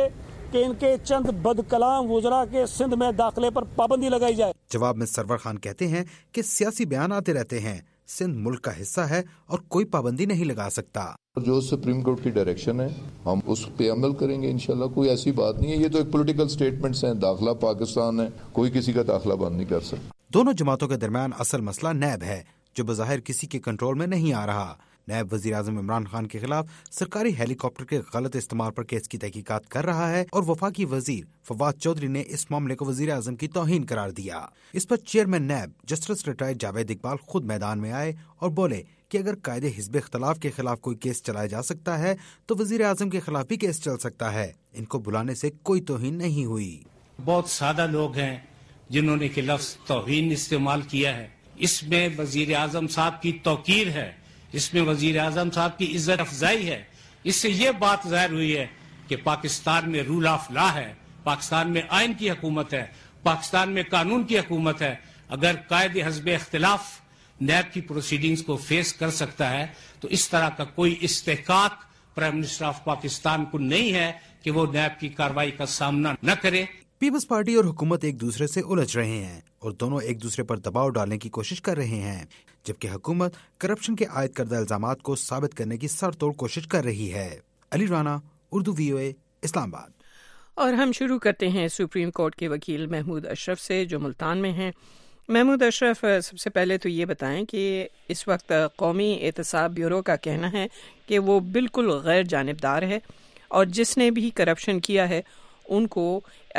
کہ ان کے چند بدکلام وزراء کے سندھ میں داخلے پر پابندی لگائی جائے۔ جواب میں سرور خان کہتے ہیں کہ سیاسی بیان آتے رہتے ہیں، سندھ ملک کا حصہ ہے اور کوئی پابندی نہیں لگا سکتا۔ جو سپریم کورٹ کی ڈائریکشن ہے ہم اس پہ عمل کریں گے انشاءاللہ، کوئی ایسی بات نہیں ہے، یہ تو ایک پولیٹیکل سٹیٹمنٹس ہیں، داخلہ پاکستان ہے، کوئی کسی کا داخلہ بند نہیں کر سکتا۔ دونوں جماعتوں کے درمیان اصل مسئلہ نیب ہے جو بظاہر کسی کے کنٹرول میں نہیں آ رہا۔ نیب وزیر اعظم عمران خان کے خلاف سرکاری ہیلی کاپٹر کے غلط استعمال پر کیس کی تحقیقات کر رہا ہے اور وفاقی وزیر فواد چودھری نے اس معاملے کو وزیر اعظم کی توہین قرار دیا۔ اس پر chairman NAB justice retired Javed Iqbal خود میدان میں آئے اور بولے کہ اگر قائد حزب اختلاف کے خلاف کوئی کیس چلایا جا سکتا ہے تو وزیر اعظم کے خلاف بھی کیس چل سکتا ہے۔ ان کو بلانے سے کوئی توہین نہیں ہوئی۔ بہت سادہ لوگ ہیں جنہوں نے کہ لفظ توہین استعمال کیا ہے، اس میں وزیر اعظم صاحب کی توقیر ہے، اس میں وزیر اعظم صاحب کی عزت افزائی ہے۔ اس سے یہ بات ظاہر ہوئی ہے کہ پاکستان میں رول آف لا ہے، پاکستان میں آئین کی حکومت ہے، پاکستان میں قانون کی حکومت ہے۔ اگر قائد حزب اختلاف نیب کی پروسیڈنگز کو فیس کر سکتا ہے تو اس طرح کا کوئی استحقاق پرائم منسٹر آف پاکستان کو نہیں ہے کہ وہ نیب کی کارروائی کا سامنا نہ کرے۔ پیپلز پارٹی اور حکومت ایک دوسرے سے الجھ رہے ہیں اور دونوں ایک دوسرے پر دباؤ ڈالنے کی کوشش کر رہے ہیں، جبکہ حکومت کرپشن کے عائد کردہ الزامات کو ثابت کرنے کی سر توڑ کوشش کر رہی ہے۔ علی رانا، اردو VOA، اسلام آباد۔ اور ہم شروع کرتے ہیں سپریم کورٹ کے وکیل محمود اشرف سے جو ملتان میں ہیں۔ محمود اشرف، سب سے پہلے تو یہ بتائیں کہ اس وقت قومی احتساب بیورو کا کہنا ہے کہ وہ بالکل غیر جانبدار ہے اور جس نے بھی کرپشن کیا ہے ان کو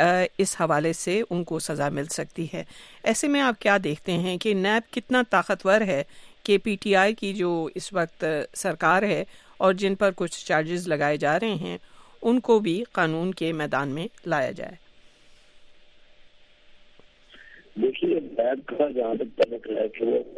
اس حوالے سے ان کو سزا مل سکتی ہے۔ ایسے میں آپ کیا دیکھتے ہیں کہ نیب کتنا طاقتور ہے کہ PTI کی جو اس وقت سرکار ہے اور جن پر کچھ چارجز لگائے جا رہے ہیں ان کو بھی قانون کے میدان میں لایا جائے؟ دیکھیے، نیب کا جہاں تک تعلق ہے کہ وہ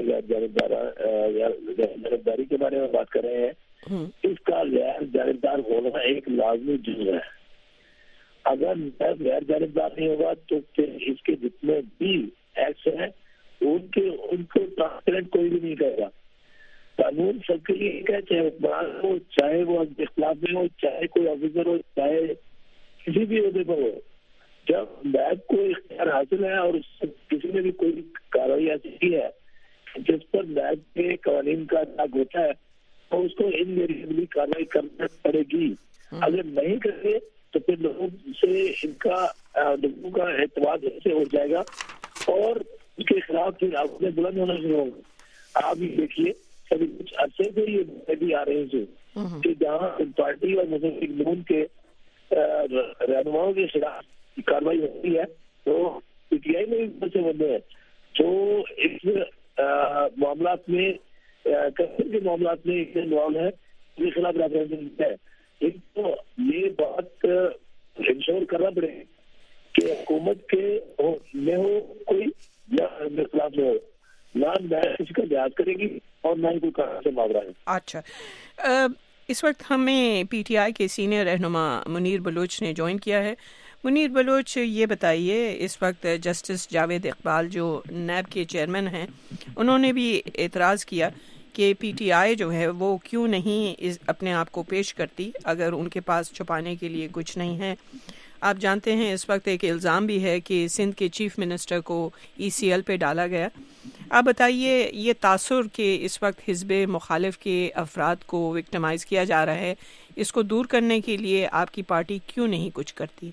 جانبداری کے بارے میں بات کر رہے ہیں، اس کا غیر جانبدار ہونا ایک لازمی جزو ہے۔ اگر نیب غیر جانبدار نہیں ہوگا تو پھر اس کے جتنے بھی ایکٹس ہیں ان کو ٹرانسپیرنٹ کوئی بھی نہیں کرے گا۔ قانون سب کے لیے ایک ہے، چاہے حکمران ہو، چاہے وہ اختلاف میں ہو، چاہے کوئی آفیسر ہو، چاہے کسی بھی عہدے پر ہو۔ جب نیب کو اختیار حاصل ہے اور اس سے کسی نے بھی کوئی کارروائی حاصل کی ہے جس پر نیب کے قوانین کا داغ ہوتا ہے تو اس کو انویریبلی کارروائی کرنا پڑے گی۔ اگر نہیں کرے تو پھر لوگوں کا اعتماد سے ہو جائے گا اور اس کے خلاف پھر آپ نے بلند ہونا شروع ہوگا۔ آپ یہ دیکھیے کبھی کچھ عرصے سے یہ بھی آ رہے ہیں کہ جہاں پارٹی اور مسلم لیگ کے رہنماؤں کے خلاف کاروائی ہوتی ہے تو PTI میں بھی بہت سے بندے ہیں جو اس معاملات میں کرپشن کے معاملات میں انوالو ہے، ان کے خلاف ریپرزینٹ ہے۔ ایک تو یہ بات انشور کرنا پڑے کہ حکومت کے میں ہو کوئی یا خلاف میں ہو، نہ کسی کا لحاظ کرے گی اور نہ ہی کوئی قانون سے معاملہ ہے۔ اچھا، اس وقت ہمیں PTI کے سینئر رہنما منیر بلوچ نے جوائن کیا ہے۔ منیر بلوچ، یہ بتائیے، اس وقت جسٹس جاوید اقبال جو نیب کے چیئرمین ہیں انہوں نے بھی اعتراض کیا کہ PTI جو ہے وہ کیوں نہیں اپنے آپ کو پیش کرتی اگر ان کے پاس چھپانے کے لیے کچھ نہیں ہے۔ آپ جانتے ہیں اس وقت ایک الزام بھی ہے کہ سندھ کے چیف منسٹر کو ECL پہ ڈالا گیا۔ آپ بتائیے، یہ تاثر کہ اس وقت حزب مخالف کے افراد کو وکٹمائز کیا جا رہا ہے، اس کو دور کرنے کے لیے آپ کی پارٹی کیوں نہیں کچھ کرتی؟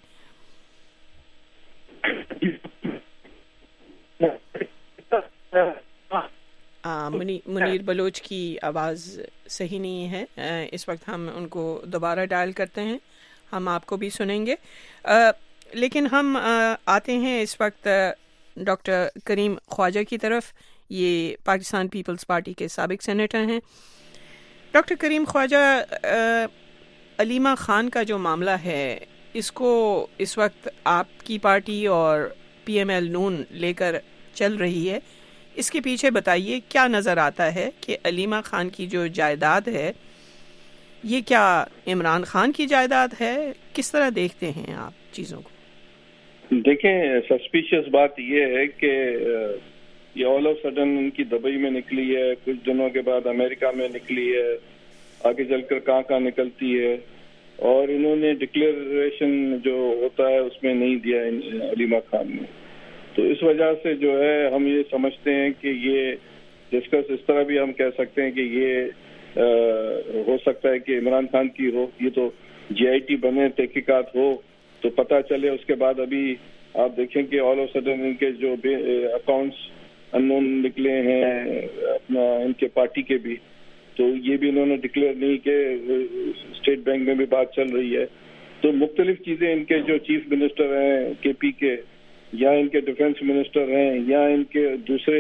منیر بلوچ کی آواز صحیح نہیں ہے، اس وقت ہم ان کو دوبارہ ڈائل کرتے ہیں، ہم آپ کو بھی سنیں گے۔ لیکن ہم آتے ہیں اس وقت ڈاکٹر کریم خواجہ کی طرف، یہ پاکستان پیپلز پارٹی کے سابق سینیٹر ہیں۔ ڈاکٹر کریم خواجہ، علیمہ خان کا جو معاملہ ہے اس کو اس وقت آپ کی پارٹی اور PML نون لے کر چل رہی ہے، اس کے پیچھے بتائیے کیا نظر آتا ہے کہ علیمہ خان کی جو جائیداد ہے یہ کیا عمران خان کی جائیداد ہے؟ کس طرح دیکھتے ہیں آپ چیزوں کو؟ دیکھیں، سسپیشیس بات یہ ہے کہ یہ آل آف سڈن ان کی دبئی میں نکلی ہے، کچھ دنوں کے بعد امریکہ میں نکلی ہے، آگے چل کر کہاں نکلتی ہے اور انہوں نے ڈکلیریشن جو ہوتا ہے اس میں نہیں دیا علیمہ خان نے. تو اس وجہ سے جو ہے ہم یہ سمجھتے ہیں کہ یہ ڈسکس اس طرح بھی ہم کہہ سکتے ہیں کہ یہ ہو سکتا ہے کہ عمران خان کی ہو. یہ تو جی آئی ٹی بنے, تحقیقات ہو تو پتہ چلے. اس کے بعد ابھی آپ دیکھیں کہ آل آف سڈن ان کے جو اکاؤنٹس ان نون نکلے ہیں اپنا ان کے پارٹی کے بھی, تو یہ بھی انہوں نے ڈکلیئر نہیں کہ اسٹیٹ بینک میں بھی بات چل رہی ہے. تو مختلف چیزیں ان کے جو چیف منسٹر ہیں کے پی کے, یا ان کے ڈیفنس منسٹر ہیں, یا ان کے دوسرے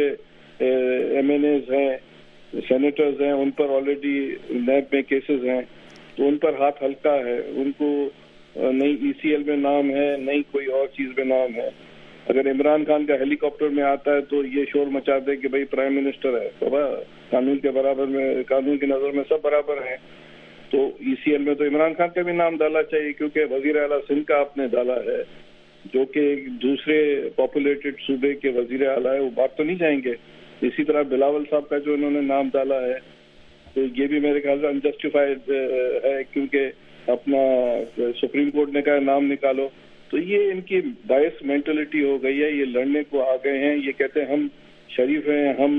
ایم این ایز ہیں, سینیٹرز ہیں, ان پر آلریڈی نیب میں کیسز ہیں. تو ان پر ہاتھ ہلکا ہے. ان کو نہیں ای سی ایل میں نام ہے, نہیں کوئی اور چیز میں نام ہے. اگر عمران خان کا ہیلی کاپٹر میں آتا ہے تو یہ شور مچا دے کہ بھائی پرائم منسٹر ہے, تو قانون کے برابر میں, قانون کی نظر میں سب برابر ہیں. تو ای سی ایل میں تو عمران خان کا بھی نام ڈالا چاہیے, کیونکہ وزیر اعلیٰ سندھ کا آپ نے ڈالا ہے, جو کہ دوسرے پاپولیٹڈ صوبے کے وزیر اعلیٰ ہے, وہ بات تو نہیں جائیں گے. اسی طرح بلاول صاحب کا جو انہوں نے نام ڈالا ہے, تو یہ بھی میرے خیال سے انجسٹیفائڈ ہے, کیونکہ اپنا سپریم کورٹ نے کہا نام نکالو. تو یہ ان کی بائس مینٹلٹی ہو گئی ہے. یہ لڑنے کو آ گئے ہیں. یہ کہتے ہیں ہم شریف ہیں, ہم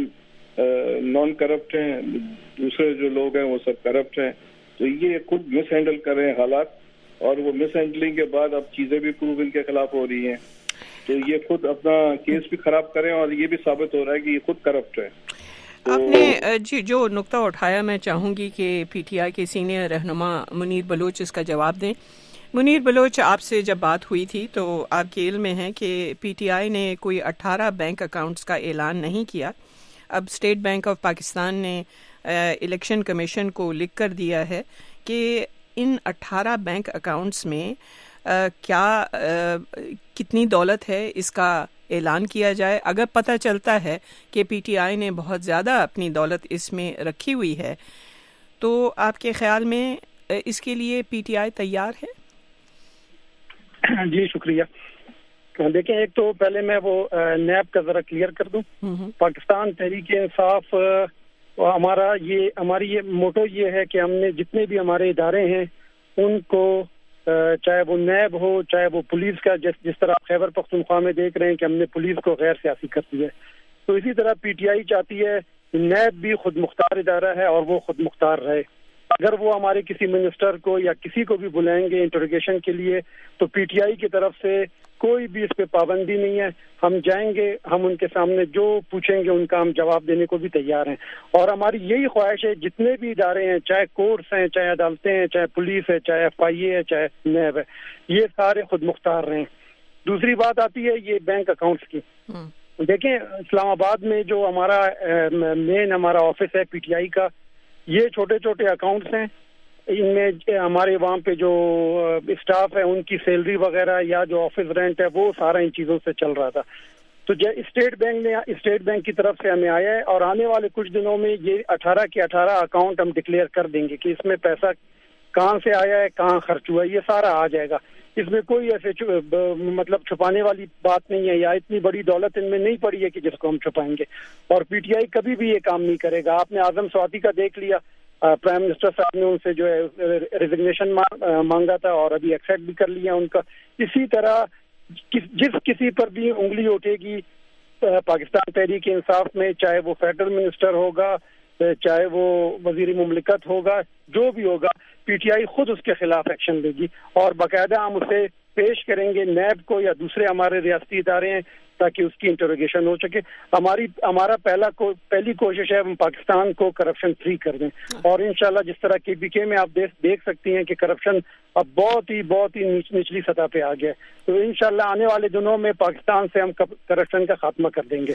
نان کرپٹ ہیں, دوسرے جو لوگ ہیں وہ سب کرپٹ ہیں. تو یہ خود مس ہینڈل کر رہے ہیں حالات, اور وہ مس ہینڈلنگ کے بعد اب چیزیں بھی پروو ان کے خلاف ہو رہی ہیں. تو یہ خود اپنا کیس بھی خراب کریں, اور یہ بھی ثابت ہو رہا ہے کہ یہ خود کرپٹ ہے. آپ نے جی جو نقطہ اٹھایا, میں چاہوں گی کہ پی ٹی آئی کے سینئر رہنما منیر بلوچ اس کا جواب دیں. منیر بلوچ, آپ سے جب بات ہوئی تھی تو آپ کے علم میں ہے کہ پی ٹی آئی نے کوئی 18 بینک اکاؤنٹس کا اعلان نہیں کیا. اب اسٹیٹ بینک آف پاکستان نے الیکشن کمیشن کو لکھ کر دیا ہے کہ ان 18 بینک اکاؤنٹس میں کیا کتنی دولت ہے اس کا اعلان کیا جائے. اگر پتہ چلتا ہے کہ پی ٹی آئی نے بہت زیادہ اپنی دولت اس میں رکھی ہوئی ہے, تو آپ کے خیال میں اس کے لیے پی ٹی آئی تیار ہے؟ جی شکریہ. دیکھیں, ایک تو پہلے میں وہ نیب کا ذرا کلیئر کر دوں. پاکستان تحریک انصاف ہماری یہ موٹو یہ ہے کہ ہم نے جتنے بھی ہمارے ادارے ہیں ان کو, چاہے وہ نیب ہو, چاہے وہ پولیس کا, جس طرح خیبر پختونخوا میں دیکھ رہے ہیں کہ ہم نے پولیس کو غیر سیاسی کر دیا ہے, تو اسی طرح پی ٹی آئی چاہتی ہے نیب بھی خود مختار ادارہ ہے اور وہ خود مختار رہے. اگر وہ ہمارے کسی منسٹر کو یا کسی کو بھی بلائیں گے انٹروگیشن کے لیے, تو پی ٹی آئی کی طرف سے کوئی بھی اس پہ پابندی نہیں ہے. ہم جائیں گے, ہم ان کے سامنے جو پوچھیں گے ان کا ہم جواب دینے کو بھی تیار ہیں. اور ہماری یہی خواہش ہے جتنے بھی ادارے ہیں, چاہے کورٹس ہیں, چاہے عدالتیں ہیں, چاہے پولیس ہے, چاہے ایف آئی اے ہے, چاہے نیب ہے, یہ سارے خود مختار رہیں. دوسری بات آتی ہے یہ بینک اکاؤنٹس کی. دیکھیں, اسلام آباد میں جو ہمارا مین ہمارا آفس ہے پی ٹی آئی کا, یہ چھوٹے چھوٹے اکاؤنٹس ہیں. ان میں ہمارے وہاں پہ جو اسٹاف ہے ان کی سیلری وغیرہ یا جو آفس رینٹ ہے وہ سارا ان چیزوں سے چل رہا تھا. تو اسٹیٹ بینک کی طرف سے ہمیں آیا ہے, اور آنے والے کچھ دنوں میں یہ 18 کے 18 اکاؤنٹ ہم ڈکلیئر کر دیں گے کہ اس میں پیسہ کہاں سے آیا ہے, کہاں خرچ ہوا ہے, یہ سارا آ جائے گا. اس میں کوئی ایسے مطلب چھپانے والی بات نہیں ہے, یا اتنی بڑی دولت ان میں نہیں پڑی ہے کہ جس کو ہم چھپائیں گے. اور پی ٹی آئی کبھی بھی یہ کام نہیں کرے گا. آپ نے اعظم سعودی کا دیکھ لیا, پرائم منسٹر صاحب نے ان سے جو ہے ریزگنیشن مانگا تھا اور ابھی ایکسیپٹ بھی کر لیا ان کا. اسی طرح جس کسی پر بھی انگلی اٹھے گی پاکستان تحریک انصاف میں, چاہے وہ فیڈرل منسٹر ہوگا, چاہے وہ وزیر مملکت ہوگا, جو بھی ہوگا, پی ٹی آئی خود اس کے خلاف ایکشن لے گی, اور باقاعدہ ہم اسے پیش کریں گے نیب کو یا دوسرے ہمارے ریاستی ادارے ہیں تاکہ اس کی انٹروگیشن ہو سکے. ہمارا پہلی کوشش ہے ہم پاکستان کو کرپشن فری کر دیں, اور انشاءاللہ جس طرح کے پی کے میں آپ دیکھ سکتی ہیں کہ کرپشن اب بہت ہی نچلی سطح پہ آ گیا, تو انشاءاللہ آنے والے دنوں میں پاکستان سے ہم کرپشن کا خاتمہ کر دیں گے.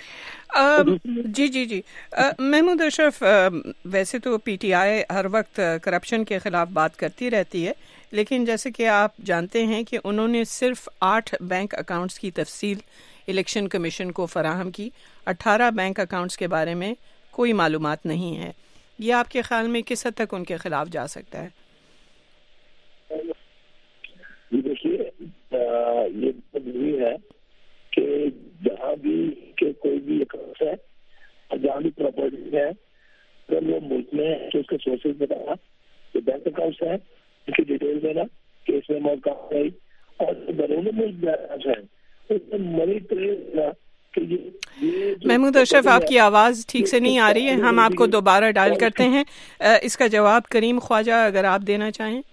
جی محمود اشرف, ویسے تو پی ٹی آئی ہر وقت کرپشن کے خلاف بات کرتی رہتی ہے, لیکن جیسے کہ آپ جانتے ہیں کہ انہوں نے صرف 8 بینک اکاؤنٹس کی تفصیل الیکشن کمیشن کو فراہم کی. 18 بینک اکاؤنٹس کے بارے میں کوئی معلومات نہیں ہے. یہ آپ کے خیال میں کس حد تک ان کے خلاف جا سکتا ہے؟ دیکھیے, یہ ضروری ہے کہ جہاں بھی کہ کوئی بھی اکاؤنٹ ہے اور جہاں بھی پراپرٹی ہے, اگر وہ ملک میں ہے تو اس کے سورسز بتانا, جو بینک اکاؤنٹس ہیں اس کی ڈیٹیل دینا, इलाज है, उसमें मनी ट्रेल महमूद अशरफ, आपकी आवाज़ ठीक से नहीं आ रही है, हम आपको दोबारा डायल करते हैं। इसका जवाब करीम ख्वाजा अगर आप देना चाहें।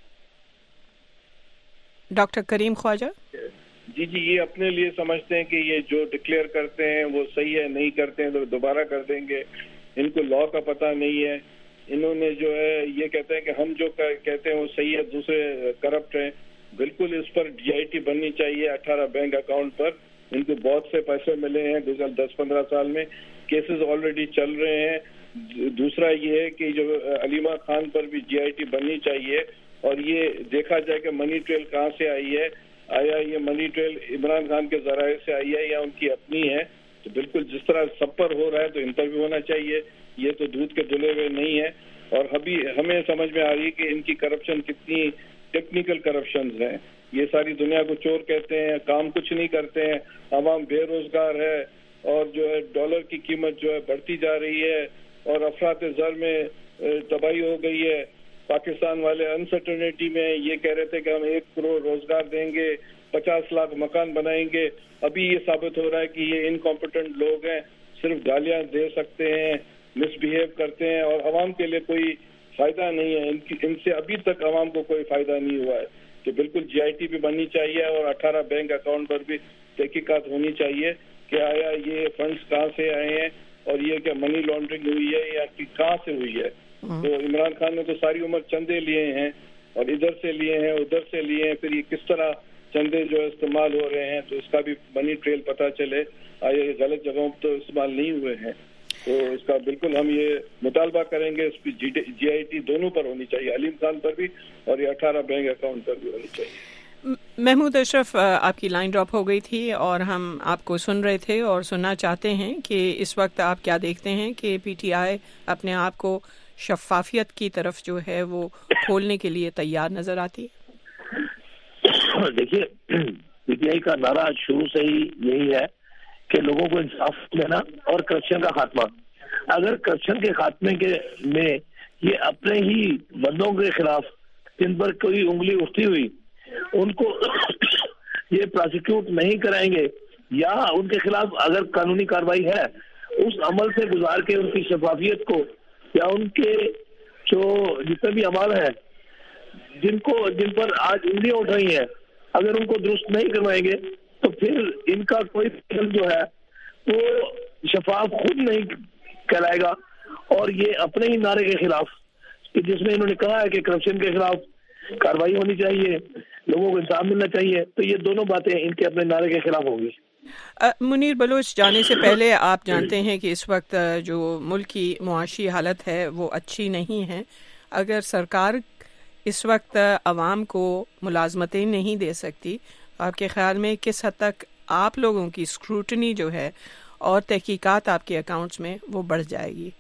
डॉक्टर करीम ख्वाजा। जी, ये अपने लिए समझते हैं कि ये जो डिक्लेयर करते हैं वो सही है, नहीं करते हैं तो दोबारा कर देंगे। इनको लॉ का पता नहीं है। इन्होंने जो है ये कहते हैं कि हम जो कहते हैं वो सही है, दूसरे करप्ट हैं। बिल्कुल इस पर DIT बननी चाहिए 18 बैंक अकाउंट पर। इनको बहुत से पैसे मिले हैं गुजर 10-15 साल में, केसेस ऑलरेडी चल रहे हैं। दूसरा ये है कि जो अलीमा खान पर भी GIT बननी चाहिए और ये देखा जाए कि मनी ट्रेल कहाँ से आई है। आया ये मनी ट्रेल इमरान खान के जराये से आई है या उनकी अपनी है? तो बिल्कुल जिस तरह सब पर हो रहा है तो इन पर भी होना चाहिए। ये तो दूध के धुले हुए नहीं है। और अभी हमें समझ में आ रही है कि इनकी करप्शन कितनी टेक्निकल करप्शन है। ये सारी दुनिया को चोर कहते हैं, काम कुछ नहीं करते हैं, आवाम बेरोजगार है और जो है डॉलर की कीमत जो है बढ़ती जा रही है और अफरात ज़र में तबाही हो गई है। पाकिस्तान वाले अनसर्टेनिटी में ये कह रहे थे कि हम 1 करोड़ रोजगार देंगे, 50 लाख मकान बनाएंगे। अभी ये साबित हो रहा है कि ये इनकॉम्पिटेंट लोग हैं, सिर्फ गालियां दे सकते हैं, मिसबिहेव करते हैं और आवाम के लिए कोई फायदा नहीं है। इनसे अभी तक आवाम को कोई फायदा नहीं हुआ है। तो बिल्कुल GIT भी बननी चाहिए और 18 बैंक अकाउंट पर भी तहकीकात होनी चाहिए कि आया ये फंड्स कहाँ से आए हैं और ये क्या मनी लॉन्ड्रिंग हुई है या कहाँ से हुई है। तो इमरान खान ने तो सारी उम्र चंदे लिए हैं और इधर से लिए हैं, उधर से लिए हैं, फिर ये किस तरह चंदे जो इस्तेमाल हो रहे हैं, तो इसका भी मनी ट्रेल पता चले। आया ये गलत जगहों पर तो इस्तेमाल नहीं हुए हैं। तो इसका बिल्कुल हम ये मुतालबा करेंगे, इस पर GIT दोनों पर होनी चाहिए, अलीम खान पर भी और ये 18 बैंक अकाउंट पर भी होनी चाहिए। महमूद अशरफ, आपकी लाइन ड्रॉप हो गई थी और हम आपको सुन रहे थे और सुनना चाहते हैं कि इस वक्त आप क्या देखते हैं कि PTI अपने आप को शफाफियत की तरफ जो है वो खोलने के लिए तैयार नजर आती है? देखिए, PTI का नारा शुरू से ही यही है कि लोगों को इंसाफ देना और करप्शन का खात्मा। अगर करप्शन के खात्मे में ये अपने ही बंदों के खिलाफ जिन पर कोई उंगली उठती हुई उनको ये प्रोसिक्यूट नहीं कराएंगे या उनके खिलाफ अगर कानूनी कार्रवाई है उस अमल से गुजार के उनकी शफाफियत को या उनके जो जितने भी अमल हैं जिन पर आज उंगलियां उठ रही हैं, अगर उनको दुरुस्त नहीं करवाएंगे तो फिर इनका कोई जो है वो शफाफ खुद नहीं कहलाएगा। और ये अपने ही नारे के खिलाफ कि जिसमें इन्होंने कहा है कि करप्शन के खिलाफ कार्रवाई होनी चाहिए, लोगों को इंसाफ मिलना चाहिए, तो ये दोनों बातें इनके अपने नारे के खिलाफ होंगी। मुनीर बलोच, जाने से पहले आप जानते हैं कि इस वक्त जो मुल्क की मुआशी हालत है वो अच्छी नहीं है। अगर सरकार इस वक्त अवाम को मुलाजमतें नहीं दे सकती, आपके ख्याल में किस हद तक आप लोगों की स्क्रूटनी जो है और तहकीकात आपके अकाउंट्स में वो बढ़ जाएगी?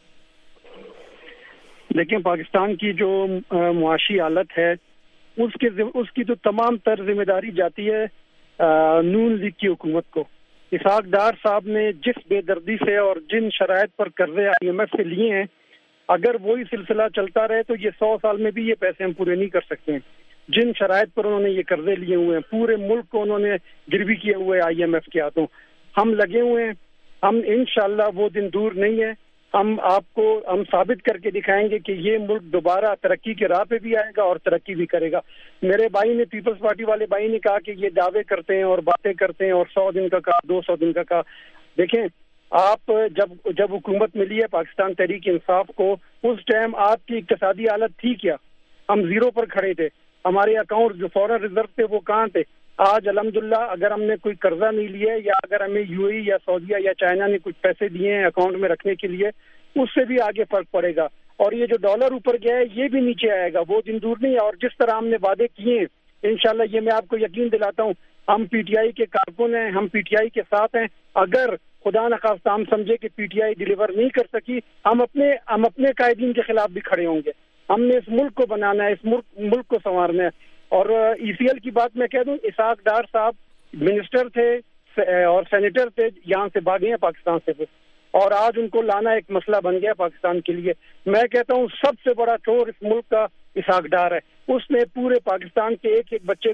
देखिए, पाकिस्तान की जो मुआशी हालत है उसकी तो तमाम तर जिम्मेदारी जाती है नून लीग की हुकूमत को। इसहाक डार साहब ने जिस बेदर्दी से और जिन शराइत पर कर्जे IMF से लिए हैं, अगर वही सिलसिला चलता रहे तो ये 100 साल में भी ये पैसे हम पूरे नहीं कर सकते हैं। जिन शराइत पर उन्होंने ये कर्जे लिए हुए हैं, पूरे मुल्क को उन्होंने गिरवी किए हुए IMF के हाथों। हम लगे हुए हैं, हम इंशाल्लाह वो दिन दूर नहीं है, हम साबित करके दिखाएंगे कि ये मुल्क दोबारा तरक्की के राह पे भी आएगा और तरक्की भी करेगा। मेरे भाई ने, पीपल्स पार्टी वाले भाई ने कहा कि ये दावे करते हैं और बातें करते हैं और 100 दिन का कहा, 200 दिन का कहा। देखें, आप जब हुकूमत मिली है पाकिस्तान तहरीक इंसाफ को, उस टाइम आपकी इक्तिसादी हालत थी क्या? हम जीरो पर खड़े थे। हमारे अकाउंट जो फॉरेन रिजर्व थे वो कहाँ थे? आज अल्हम्दुलिल्लाह अगर हमने कोई कर्जा नहीं लिया है या अगर हमें UAE या सऊदीया या चाइना ने कुछ पैसे दिए हैं अकाउंट में रखने के लिए, उससे भी आगे फर्क पड़ेगा। और ये जो डॉलर ऊपर गया है ये भी नीचे आएगा, वो दिन दूर नहीं है। और जिस तरह हमने वादे किए हैं, इंशाल्लाह ये मैं आपको यकीन दिलाता हूँ, हम PTI के कारकुन हैं, हम PTI के साथ हैं। अगर खुदा न खास्ता हम समझे कि PTI डिलीवर नहीं कर सकी, हम अपने कायदीन के खिलाफ भी खड़े होंगे। हमने इस मुल्क को बनाना है, इस मुल्क को संवारना है। और ECL की बात मैं कह दूं, इसहाक डार साहब मिनिस्टर थे और सेनेटर थे, यहाँ से भागे हैं पाकिस्तान से, और आज उनको लाना एक मसला बन गया पाकिस्तान के लिए। मैं कहता हूँ सबसे बड़ा चोर इस मुल्क का इसहाक डार है। उसने पूरे पाकिस्तान के एक एक बच्चे को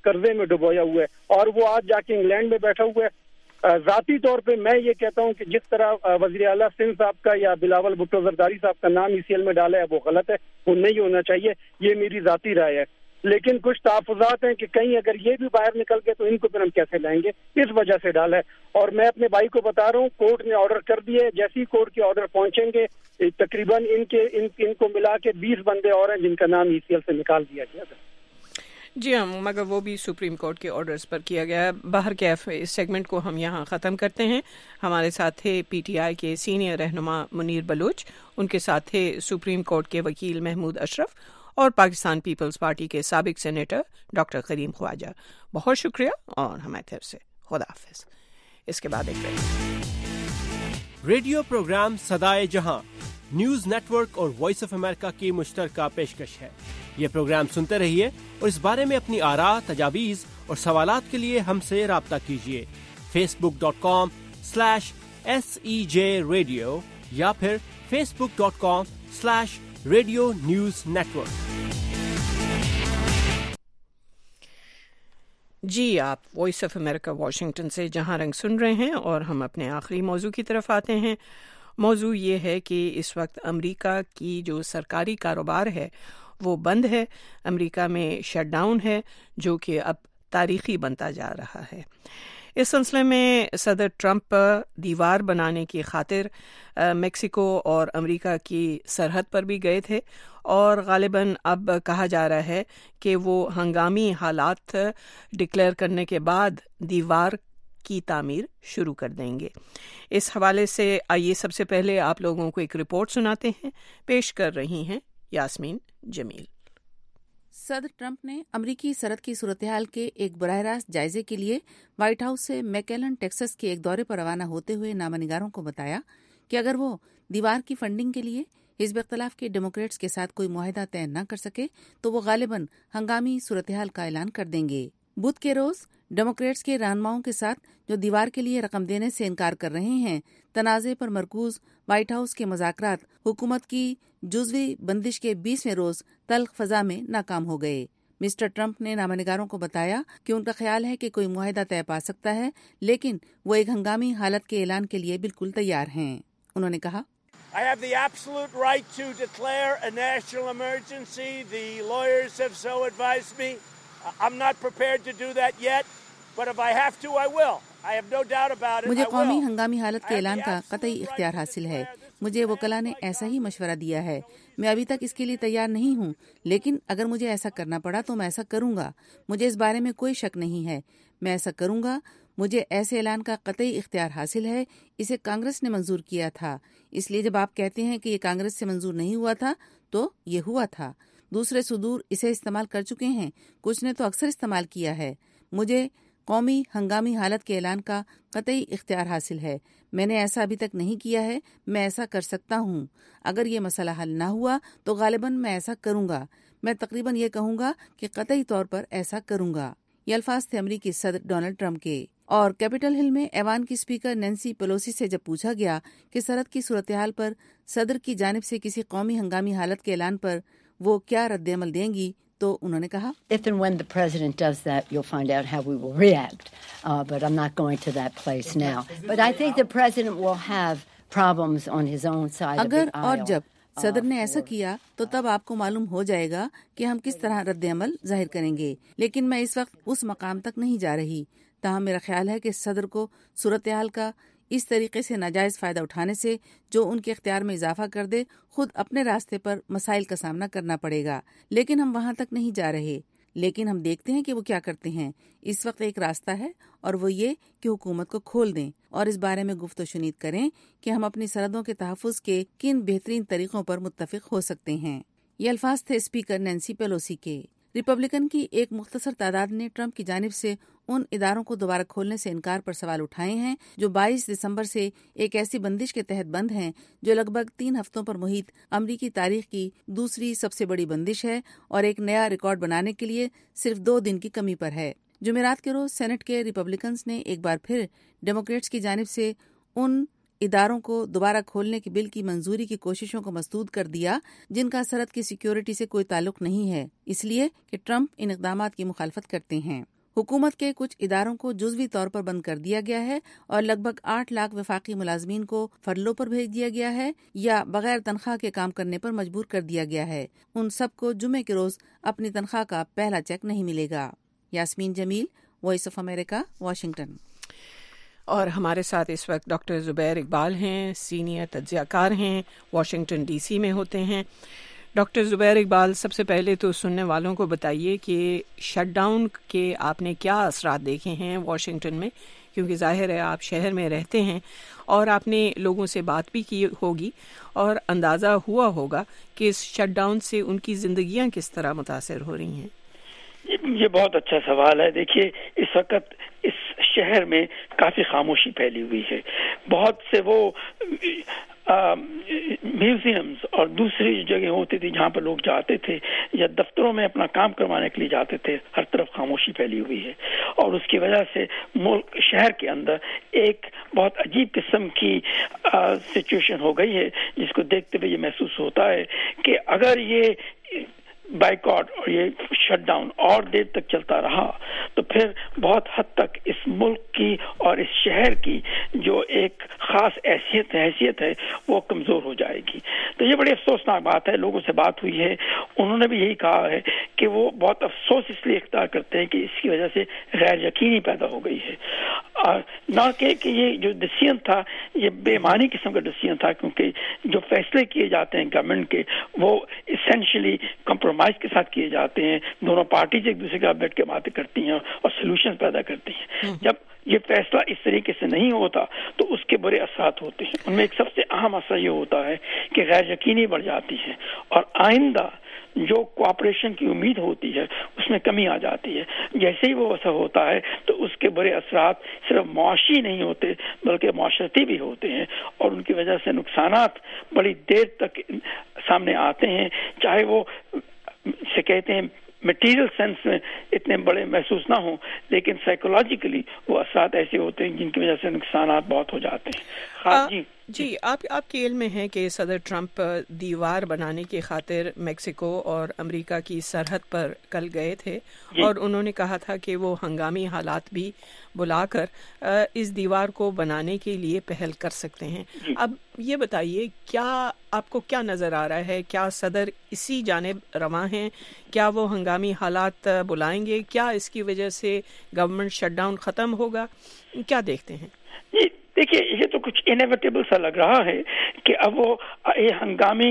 قرضے میں ڈبویا ہوا ہے اور وہ آج جا کے انگلینڈ میں بیٹھا ہوا ہے. ذاتی طور پہ میں یہ کہتا ہوں کہ جس طرح وزیر اعلیٰ سندھ صاحب کا یا بلاول بھٹو زرداری صاحب کا نام ECL میں ڈالا ہے وہ غلط ہے, وہ نہیں ہونا چاہیے. یہ میری ذاتی رائے ہے. لیکن کچھ تحفظات ہیں کہ کہیں اگر یہ بھی باہر نکل گئے تو ان کو پھر ہم کیسے لائیں گے, اس وجہ سے ڈالا ہے. اور میں اپنے بھائی کو بتا رہا ہوں کورٹ نے آرڈر کر دیے, جیسے ہی کورٹ کے آرڈر پہنچیں گے تقریباً ان کو ملا کے 20 بندے اور ہیں جن کا نام ECL سے نکال دیا گیا تھا. جی ہاں, مگر وہ بھی سپریم کورٹ کے آرڈرز پر کیا گیا. باہر کیف اس سیگمنٹ کو ہم یہاں ختم کرتے ہیں. ہمارے ساتھ تھے PTI کے سینئر رہنما منیر بلوچ, ان کے ساتھ تھے سپریم کورٹ کے وکیل محمود اشرف اور پاکستان پیپلز پارٹی کے سابق سینیٹر ڈاکٹر کریم خواجہ. بہت شکریہ اور ہماری طرف سے خدا حافظ. اس کے بعد ایک ریڈیو پروگرام صدائے جہاں نیوز نیٹ ورک اور وائس آف امریکہ کی مشترکہ پیشکش ہے. یہ پروگرام سنتے رہیے اور اس بارے میں اپنی آراء, تجاویز اور سوالات کے لیے ہم سے رابطہ کیجیے. facebook.com/SEJ Radio یا پھر facebook.com/Radio News Network. جی, آپ وائس آف امریکہ واشنگٹن سے جہاں رنگ سن رہے ہیں اور ہم اپنے آخری موضوع کی طرف آتے ہیں. موضوع یہ ہے کہ اس وقت امریکہ کی جو سرکاری کاروبار ہے وہ بند ہے. امریکہ میں شٹ ڈاؤن ہے جو کہ اب تاریخی بنتا جا رہا ہے. اس سلسلے میں صدر ٹرمپ دیوار بنانے کی خاطر میکسیکو اور امریکہ کی سرحد پر بھی گئے تھے اور غالباً اب کہا جا رہا ہے کہ وہ ہنگامی حالات ڈکلیئر کرنے کے بعد دیوار کی تعمیر شروع کر دیں گے. اس حوالے سے آئیے سب سے پہلے آپ لوگوں کو ایک رپورٹ سناتے ہیں. پیش کر رہی ہیں یاسمین جمیل. صدر ٹرمپ نے امریکی سرحد کی صورتحال کے ایک براہ راست جائزے کے لیے وائٹ ہاؤس سے میکیلن ٹیکساس کے ایک دورے پر روانہ ہوتے ہوئے نامہ نگاروں کو بتایا کہ اگر وہ دیوار کی فنڈنگ کے لیے حزب اختلاف کے ڈیموکریٹس کے ساتھ کوئی معاہدہ طے نہ کر سکے تو وہ غالباً ہنگامی صورتحال کا اعلان کر دیں گے. بدھ کے روز ڈیموکریٹس کے رہنماؤں کے ساتھ جو دیوار کے لیے رقم دینے سے انکار کر رہے ہیں, تنازع پر مرکوز وائٹ ہاؤس کے مذاکرات حکومت کی جزوی بندش کے 20ویں روز تلخ فضا میں ناکام ہو گئے. مسٹر ٹرمپ نے نامہ نگاروں کو بتایا کہ ان کا خیال ہے کہ کوئی معاہدہ طے پا سکتا ہے, لیکن وہ ایک ہنگامی حالت کے اعلان کے لیے بالکل تیار ہیں. انہوں نے کہا, I have the absolute right to declare a national emergency. The lawyers have so advised me. I'm not prepared to do that yet, but if I have to, I will. I have no doubt about it. مجھے قومی ہنگامی حالت کے اعلان کا قطعی اختیار حاصل ہے. مجھے وکلاء نے ایسا ہی مشورہ دیا ہے. میں ابھی تک اس کے لیے تیار نہیں ہوں, لیکن اگر مجھے ایسا کرنا پڑا تو میں ایسا کروں گا. مجھے اس بارے میں کوئی شک نہیں ہے. میں ایسا کروں گا. مجھے ایسے اعلان کا قطعی اختیار حاصل ہے. اسے کانگریس نے منظور کیا تھا. اس لیے جب آپ کہتے ہیں کہ یہ کانگریس سے منظور نہیں ہوا تھا تو یہ ہوا تھا. دوسرے صدور اسے استعمال کر چکے ہیں, کچھ نے تو اکثر استعمال کیا ہے. مجھے قومی ہنگامی حالت کے اعلان کا قطعی اختیار حاصل ہے. میں نے ایسا ابھی تک نہیں کیا ہے. میں ایسا کر سکتا ہوں. اگر یہ مسئلہ حل نہ ہوا تو غالباً میں ایسا کروں گا. میں تقریباً یہ کہوں گا کہ قطعی طور پر ایسا کروں گا. یہ الفاظ تھے امریکی صدر ڈونلڈ ٹرمپ کے. اور کیپٹل ہل میں ایوان کی اسپیکر نینسی پیلوسی سے جب پوچھا گیا کہ سرحد کی صورتحال پر صدر کی جانب سے کسی قومی ہنگامی حالت کے اعلان پر وہ کیا رد عمل دیں گی, تو انہوں نے کہا, If and when the president does that, you'll find out how we will react. But I'm not going to that place now. But I think the president will have problems on his own side of the اگر aisle. اور جب صدر نے ایسا کیا تو تب آپ کو معلوم ہو جائے گا کہ ہم کس طرح رد عمل ظاہر کریں گے. لیکن میں اس وقت اس مقام تک نہیں جا رہی. تاہم میرا خیال ہے کہ صدر کو صورتحال کا اس طریقے سے ناجائز فائدہ اٹھانے سے جو ان کے اختیار میں اضافہ کر دے, خود اپنے راستے پر مسائل کا سامنا کرنا پڑے گا. لیکن ہم وہاں تک نہیں جا رہے. لیکن ہم دیکھتے ہیں کہ وہ کیا کرتے ہیں. اس وقت ایک راستہ ہے اور وہ یہ کہ حکومت کو کھول دیں اور اس بارے میں گفت و شنید کریں کہ ہم اپنی سرحدوں کے تحفظ کے کن بہترین طریقوں پر متفق ہو سکتے ہیں. یہ الفاظ تھے اسپیکر نینسی پیلوسی کے. ریپبلکن کی ایک مختصر تعداد نے ٹرمپ کی جانب سے ان اداروں کو دوبارہ کھولنے سے انکار پر سوال اٹھائے ہیں جو 22 دسمبر سے ایک ایسی بندش کے تحت بند ہیں جو لگ بھگ 3 ہفتوں پر محیط امریکی تاریخ کی دوسری سب سے بڑی بندش ہے اور ایک نیا ریکارڈ بنانے کے لیے صرف 2 دن کی کمی پر ہے. جمعرات کے روز سینٹ کے ریپبلکنز نے ایک بار پھر ڈیموکریٹس کی جانب سے ان اداروں کو دوبارہ کھولنے کے بل کی منظوری کی کوششوں کو مسدود کر دیا جن کا سرحد کی سیکیورٹی سے کوئی تعلق نہیں ہے, اس لیے کہ ٹرمپ ان اقدامات کی مخالفت کرتے ہیں. हुकूमत के कुछ इदारों को जुज़वी तौर पर बंद कर दिया गया है और लगभग 8 लाख वफाकी मुलाजमीन को फरलो पर भेज दिया गया है या बगैर तनख्वाह के काम करने पर मजबूर कर दिया गया है। उन सबको जुमे के रोज अपनी तनख्वाह का पहला चेक नहीं मिलेगा। Yasmeen Jamil, voice of America, Washington. और हमारे साथ इस वक्त डॉक्टर ज़ुबैर इकबाल हैं, सीनियर तज्ज़ियाकार हैं, वाशिंगटन DC में होते हैं। डॉक्टर ज़ुबैर इकबाल, सबसे पहले तो सुनने वालों को बताइए कि शटडाउन के आपने क्या असरात देखे हैं वाशिंगटन में, क्योंकि जाहिर है आप शहर में रहते हैं और आपने लोगों से बात भी की होगी और अंदाज़ा हुआ होगा कि इस शटडाउन से उनकी ज़िंदगियां किस तरह मुतासर हो रही हैं। ये बहुत अच्छा सवाल है। देखिए, इस वक्त इस शहर में काफ़ी खामोशी फैली हुई है। बहुत से वो म्यूजियम्स और दूसरी जगह होती थी जहाँ पर लोग जाते थे या दफ्तरों में अपना काम करवाने के लिए जाते थे, हर तरफ खामोशी फैली हुई है और उसकी वजह से मुल्क शहर के अंदर एक बहुत अजीब किस्म की सिचुएशन हो गई है, जिसको देखते हुए ये महसूस होता है कि अगर ये बाइकआउट और ये शटडाउन और देर तक चलता रहा तो फिर बहुत हद तक इस मुल्क की और इस शहर की जो एक खास हैसियत है वो कमज़ोर हो जाएगी। तो ये बड़ी अफसोसनाक बात है। लोगों से बात हुई है, उन्होंने भी यही कहा है कि वो बहुत अफसोस इसलिए इख्तियार करते हैं कि इसकी वजह से गैर यकीनी पैदा हो गई है और ना कि ये जो डिसीजन था ये बेमानी किस्म का डिसीजन था, क्योंकि जो फैसले किए जाते हैं गवर्नमेंट के वो इसेंशियली कंप्रोमाइज के साथ किए जाते हैं। दोनों पार्टीज एक दूसरे के साथ बैठ के बातें करती हैं और सोल्यूशन पैदा करती हैं। जब ये फैसला इस तरीके से नहीं होता तो उसके बुरे असरात होते हैं। उनमें एक सबसे अहम असर ये होता है कि गैर यकीनी बढ़ जाती है और आइंदा जो कोऑपरेशन की उम्मीद होती है उसमें कमी आ जाती है। जैसे ही वो ऐसा होता है तो उसके बुरे असरात सिर्फ मुआशी नहीं होते बल्कि माशरती भी होते हैं और उनकी वजह से नुकसानात बड़ी देर तक सामने आते हैं, चाहे वो से कहते हैं मटेरियल सेंस में इतने बड़े महसूस ना हो, लेकिन साइकोलॉजिकली वो असरात ऐसे होते हैं जिनकी वजह से नुकसानात बहुत हो जाते हैं। जी, आपके इल्म में है कि सदर ट्रंप दीवार बनाने की खातिर मेक्सिको और अमेरिका की सरहद पर कल गए थे और उन्होंने कहा था कि वो हंगामी हालात भी बुलाकर इस दीवार को बनाने के लिए पहल कर सकते हैं। अब ये बताइए, क्या आपको क्या नज़र आ रहा है? क्या सदर इसी जानिब रवां हैं? क्या वो हंगामी हालात बुलाएंगे? क्या इसकी वजह से गवर्नमेंट शटडाउन ख़त्म होगा? क्या देखते हैं? देखिए, ये तो कुछ इनएविटेबल सा लग रहा है कि अब वो ये हंगामी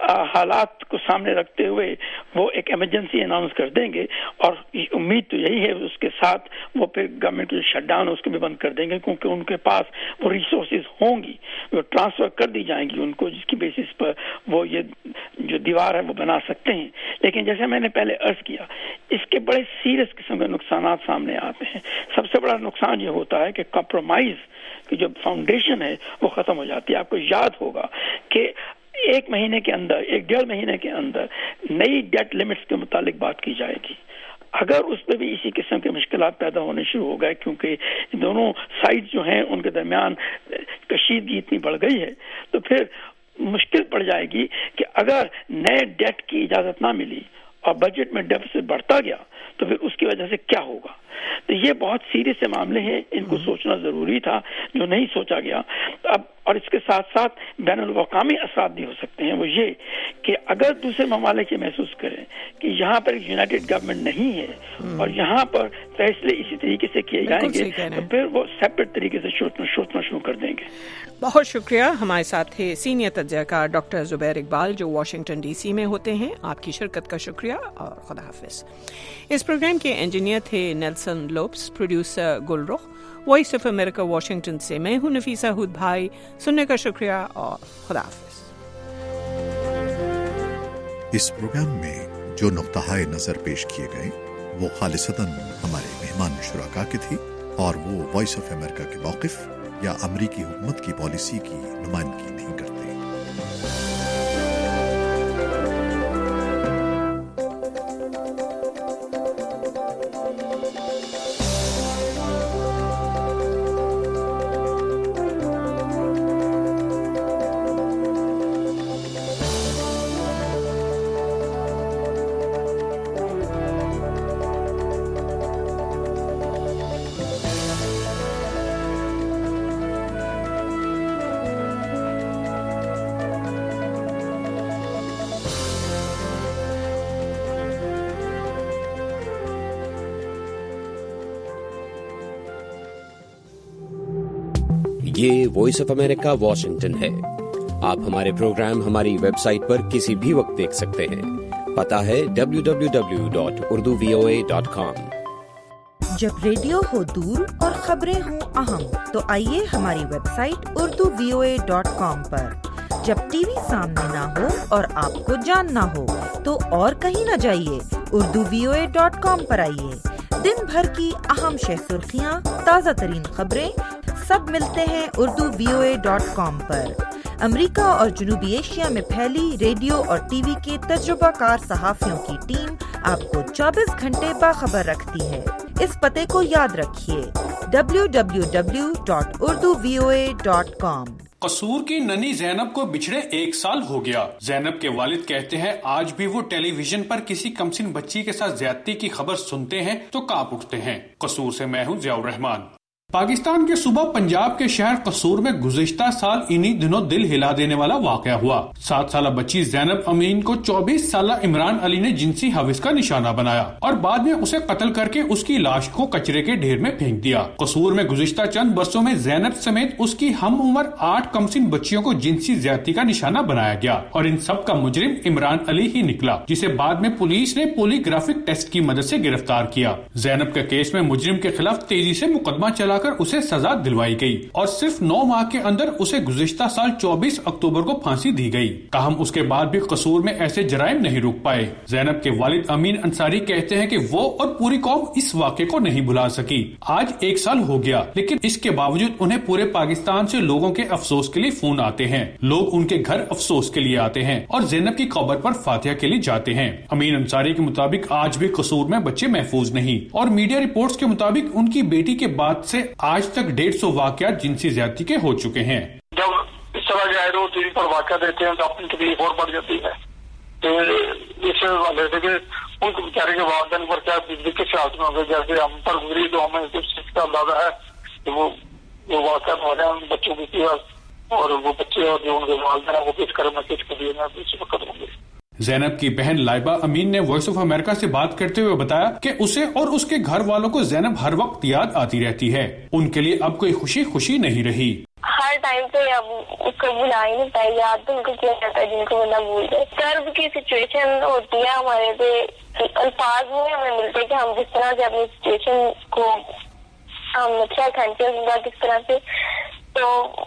हालात को सामने रखते हुए वो एक इमरजेंसी अनाउंस कर देंगे और उम्मीद तो यही है उसके साथ वो फिर गवर्नमेंट की शटडाउन उसको भी बंद कर देंगे, क्योंकि उनके पास वो रिसोर्सेज होंगी, वो ट्रांसफर कर दी जाएंगी उनको, जिसकी बेसिस पर वो ये जो दीवार है वो बना सकते हैं। लेकिन जैसे मैंने पहले अर्ज किया, इसके बड़े सीरियस किस्म के नुकसान सामने आते हैं। सबसे बड़ा नुकसान ये होता है कि कॉम्प्रोमाइज की जो फाउंडेशन है वो खत्म हो जाती है। आपको याद होगा कि एक महीने के अंदर, 1-1.5 महीने के अंदर नई डेट लिमिट्स के मुतालिक बात की जाएगी। अगर उस पर भी इसी किस्म के मुश्किलात पैदा होने शुरू हो गए, क्योंकि दोनों साइड जो हैं उनके दरमियान कशीदगी इतनी बढ़ गई है, तो फिर मुश्किल पड़ जाएगी कि अगर नए डेट की इजाजत ना मिली और बजट में डेफिसिट बढ़ता गया तो फिर उसकी वजह से क्या होगा। तो ये बहुत सीरियस से मामले हैं, इनको सोचना जरूरी था जो नहीं सोचा गया। अब और इसके साथ साथ बैनुल-अक़वामी असरात भी हो सकते हैं। वो ये कि अगर दूसरे ममालिक ये महसूस करें कि यहाँ पर यूनाइटेड गवर्नमेंट नहीं है और यहाँ पर फैसले इसी तरीके से किए जाएंगे तो फिर वो सेपरेट तरीके से सोचना शुरू कर देंगे। बहुत शुक्रिया। हमारे साथ थे सीनियर तज्ज़ियाकार डॉक्टर ज़ुबैर इकबाल जो वाशिंगटन DC में होते हैं। आपकी शिरकत का शुक्रिया और खुदा हाफिज। इस प्रोग्राम के इंजीनियर थे नेल्सन लोब्स, producer Gulrukh. Voice of America Washington से मैं हूं नफीसा हुद भाई। सुनने का शुक्रिया और खुदा हाफिज। इस प्रोग्राम में जो नुक्ता-ए नजर पेश किए गए वो खालिसतन हमारे मेहमान शुराका की थी और वो वॉइस ऑफ अमेरिका के मौक़िफ़ या अमरीकी हुकूमत की पॉलिसी की नुमाइंदगी नहीं करते। یہ وائس آف امریکہ واشنگٹن ہے۔ آپ ہمارے پروگرام ہماری ویب سائٹ پر کسی بھی وقت دیکھ سکتے ہیں۔ پتہ ہے www.urduvoa.com۔ جب ریڈیو ہو دور اور خبریں ہوں اہم تو آئیے ہماری ویب سائٹ urduvoa.com پر۔ جب ٹی وی سامنے نہ ہو اور آپ کو جاننا ہو تو اور کہیں نہ جائیے، urduvoa.com پر آئیے۔ دن بھر کی اہم شہ سرخیاں، تازہ ترین خبریں سب ملتے ہیں urduvoa.com پر۔ امریکہ اور جنوبی ایشیا میں پھیلی ریڈیو اور ٹی وی کے تجربہ کار صحافیوں کی ٹیم آپ کو 24 گھنٹے باخبر رکھتی ہے۔ اس پتے کو یاد رکھیے www.urduvoa.com۔ قصور کی ننھی زینب کو بچھڑے 1 سال ہو گیا۔ زینب کے والد کہتے ہیں آج بھی وہ ٹیلی ویژن پر کسی کمسن بچی کے ساتھ زیادتی کی خبر سنتے ہیں تو کانپ اٹھتے ہیں۔ قصور سے میں ہوں ضیاء الرحمان۔ پاکستان کے صوبہ پنجاب کے شہر قصور میں گزشتہ سال انہی دنوں دل ہلا دینے والا واقعہ ہوا۔ 7 سالہ بچی زینب امین کو 24 سالہ عمران علی نے جنسی ہوس کا نشانہ بنایا اور بعد میں اسے قتل کر کے اس کی لاش کو کچرے کے ڈھیر میں پھینک دیا۔ قصور میں گزشتہ چند برسوں میں زینب سمیت اس کی ہم عمر 8 کمسن بچیوں کو جنسی زیادتی کا نشانہ بنایا گیا اور ان سب کا مجرم عمران علی ہی نکلا، جسے بعد میں پولیس نے پولی گرافک ٹیسٹ کی مدد سے گرفتار کیا۔ زینب کے کیس میں مجرم کے خلاف تیزی سے مقدمہ چلا اسے سزا دلوائی گئی اور صرف 9 ماہ کے اندر اسے گزشتہ سال 24 اکتوبر کو پھانسی دی گئی۔ تاہم اس کے بعد بھی قصور میں ایسے جرائم نہیں رک پائے۔ زینب کے والد امین انصاری کہتے ہیں کہ وہ اور پوری قوم اس واقعے کو نہیں بھلا سکی۔ آج 1 سال ہو گیا، لیکن اس کے باوجود انہیں پورے پاکستان سے لوگوں کے افسوس کے لیے فون آتے ہیں۔ لوگ ان کے گھر افسوس کے لیے آتے ہیں اور زینب کی قبر پر فاتحہ کے لیے جاتے ہیں۔ امین انصاری کے مطابق آج بھی قصور میں بچے محفوظ نہیں اور میڈیا رپورٹس کے مطابق ان کی بیٹی کے بعد سے آج تک 150 واقعات جنسی زیادتی کے ہو چکے ہیں۔ جب اس طرح کے آئے ٹی وی پر واقعہ دیتے ہیں تو اپنی تکلیف اور بڑھ جاتی ہے۔ تو اس والے سے ان کو بیچارے کے والدین پر کیا کس حالت میں ہو گئے، جیسے ہم پر گزری تو ہمیں اس چیز کا اندازہ ہے کہ وہ واقعات ہو رہے ہیں بچوں کی اور وہ بچے اور جو ان کے والدین ہیں وہ کس کرم میں کس کے لیے اس وقت ہوں گے۔ زینب کی بہن لائبہ امین نے وائس آف امریکہ سے بات کرتے ہوئے بتایا کہ اسے اور اس کے گھر والوں کو زینب ہر وقت یاد آتی رہتی ہے۔ ان کے لیے اب کوئی خوشی نہیں رہی۔ ہر ٹائم پہ اب اس کو بلا ہی نہیں پائے، یاد تو ان کو کیا جاتا ہے جن کو بندہ بھول جائے۔ کرب کی سچویشن ہوتی ہے ہمارے پہ، الفاظ میں ہمیں ملتے کہ ہم جس طرح سے اپنی سچویشن کو ہم اچھا کھانچے کس طرح سے، تو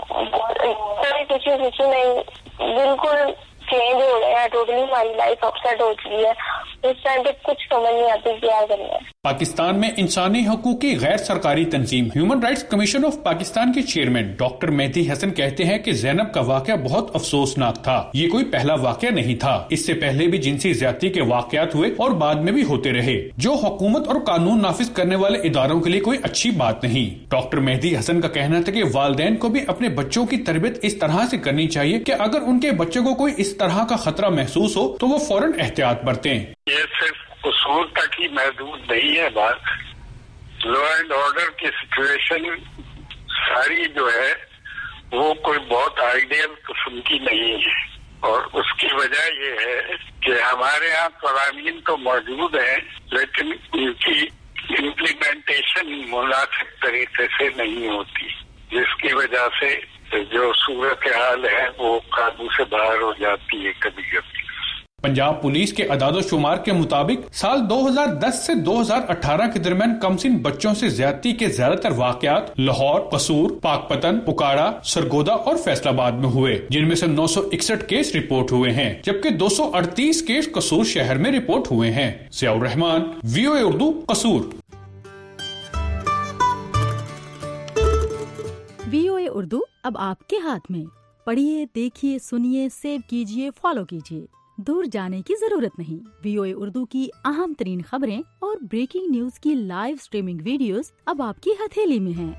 کوئی خوشی نہیں، بالکل چینج ہو گیا ہے، ٹوٹلی ہماری لائف اپسیٹ ہو چکی ہے۔ اس ٹائم پہ کچھ سمجھ نہیں آتی کیا کرنا ہے۔ پاکستان میں انسانی حقوق کی غیر سرکاری تنظیم human rights commission of Pakistan کے چیئرمین ڈاکٹر مہدی حسن کہتے ہیں کہ زینب کا واقعہ بہت افسوسناک تھا۔ یہ کوئی پہلا واقعہ نہیں تھا، اس سے پہلے بھی جنسی زیادتی کے واقعات ہوئے اور بعد میں بھی ہوتے رہے، جو حکومت اور قانون نافذ کرنے والے اداروں کے لیے کوئی اچھی بات نہیں۔ ڈاکٹر مہدی حسن کا کہنا تھا کہ والدین کو بھی اپنے بچوں کی تربیت اس طرح سے کرنی چاہیے کہ اگر ان کے بچوں کو کوئی اس طرح کا خطرہ محسوس ہو تو وہ فوراً احتیاط برتیں۔ یہ صرف قصور تک ہی محدود نہیں ہے بات، لا اینڈ آرڈر کی سچویشن ساری جو ہے وہ کوئی بہت آئیڈیل قسم کی نہیں ہے، اور اس کی وجہ یہ ہے کہ ہمارے ہاں قوانین تو موجود ہیں لیکن ان کی امپلیمنٹیشن مناسب طریقے سے نہیں ہوتی، جس کی وجہ سے جو صورتحال ہے وہ قابو سے باہر ہو جاتی ہے کبھی کبھی۔ پنجاب پولیس کے اعداد و شمار کے مطابق سال 2010 سے 2018 کے درمیان کمسن بچوں سے زیادتی کے زیادہ تر واقعات لاہور، قصور، پاکپتن، اکاڑا، سرگودا اور فیصل آباد میں ہوئے، جن میں سے 961 کیس رپورٹ ہوئے ہیں، جبکہ 238 کیس قصور شہر میں رپورٹ ہوئے ہیں۔ ضیاء الرحمان، VOA اردو، قصور۔ VOA اردو اب آپ کے ہاتھ میں، پڑھیے، دیکھیے، سنیے، سیو کیجیے، فالو کیجیے، دور جانے کی ضرورت نہیں۔ VOA اردو کی اہم ترین خبریں اور بریکنگ نیوز کی لائیو سٹریمنگ ویڈیوز اب آپ کی ہتھیلی میں ہیں۔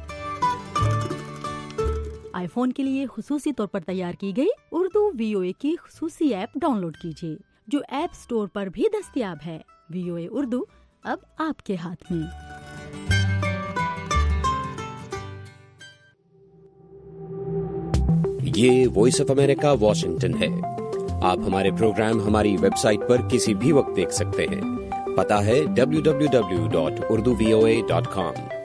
آئی فون کے لیے خصوصی طور پر تیار کی گئی اردو VOA کی خصوصی ایپ ڈاؤن لوڈ کیجیے، جو ایپ سٹور پر بھی دستیاب ہے۔ VOA اردو اب آپ کے ہاتھ میں۔ یہ وائس آف امریکہ واشنگٹن ہے۔ آپ ہمارے پروگرام ہماری ویب سائٹ پر کسی بھی وقت دیکھ سکتے ہیں۔ پتہ ہے www.urduvoa.com۔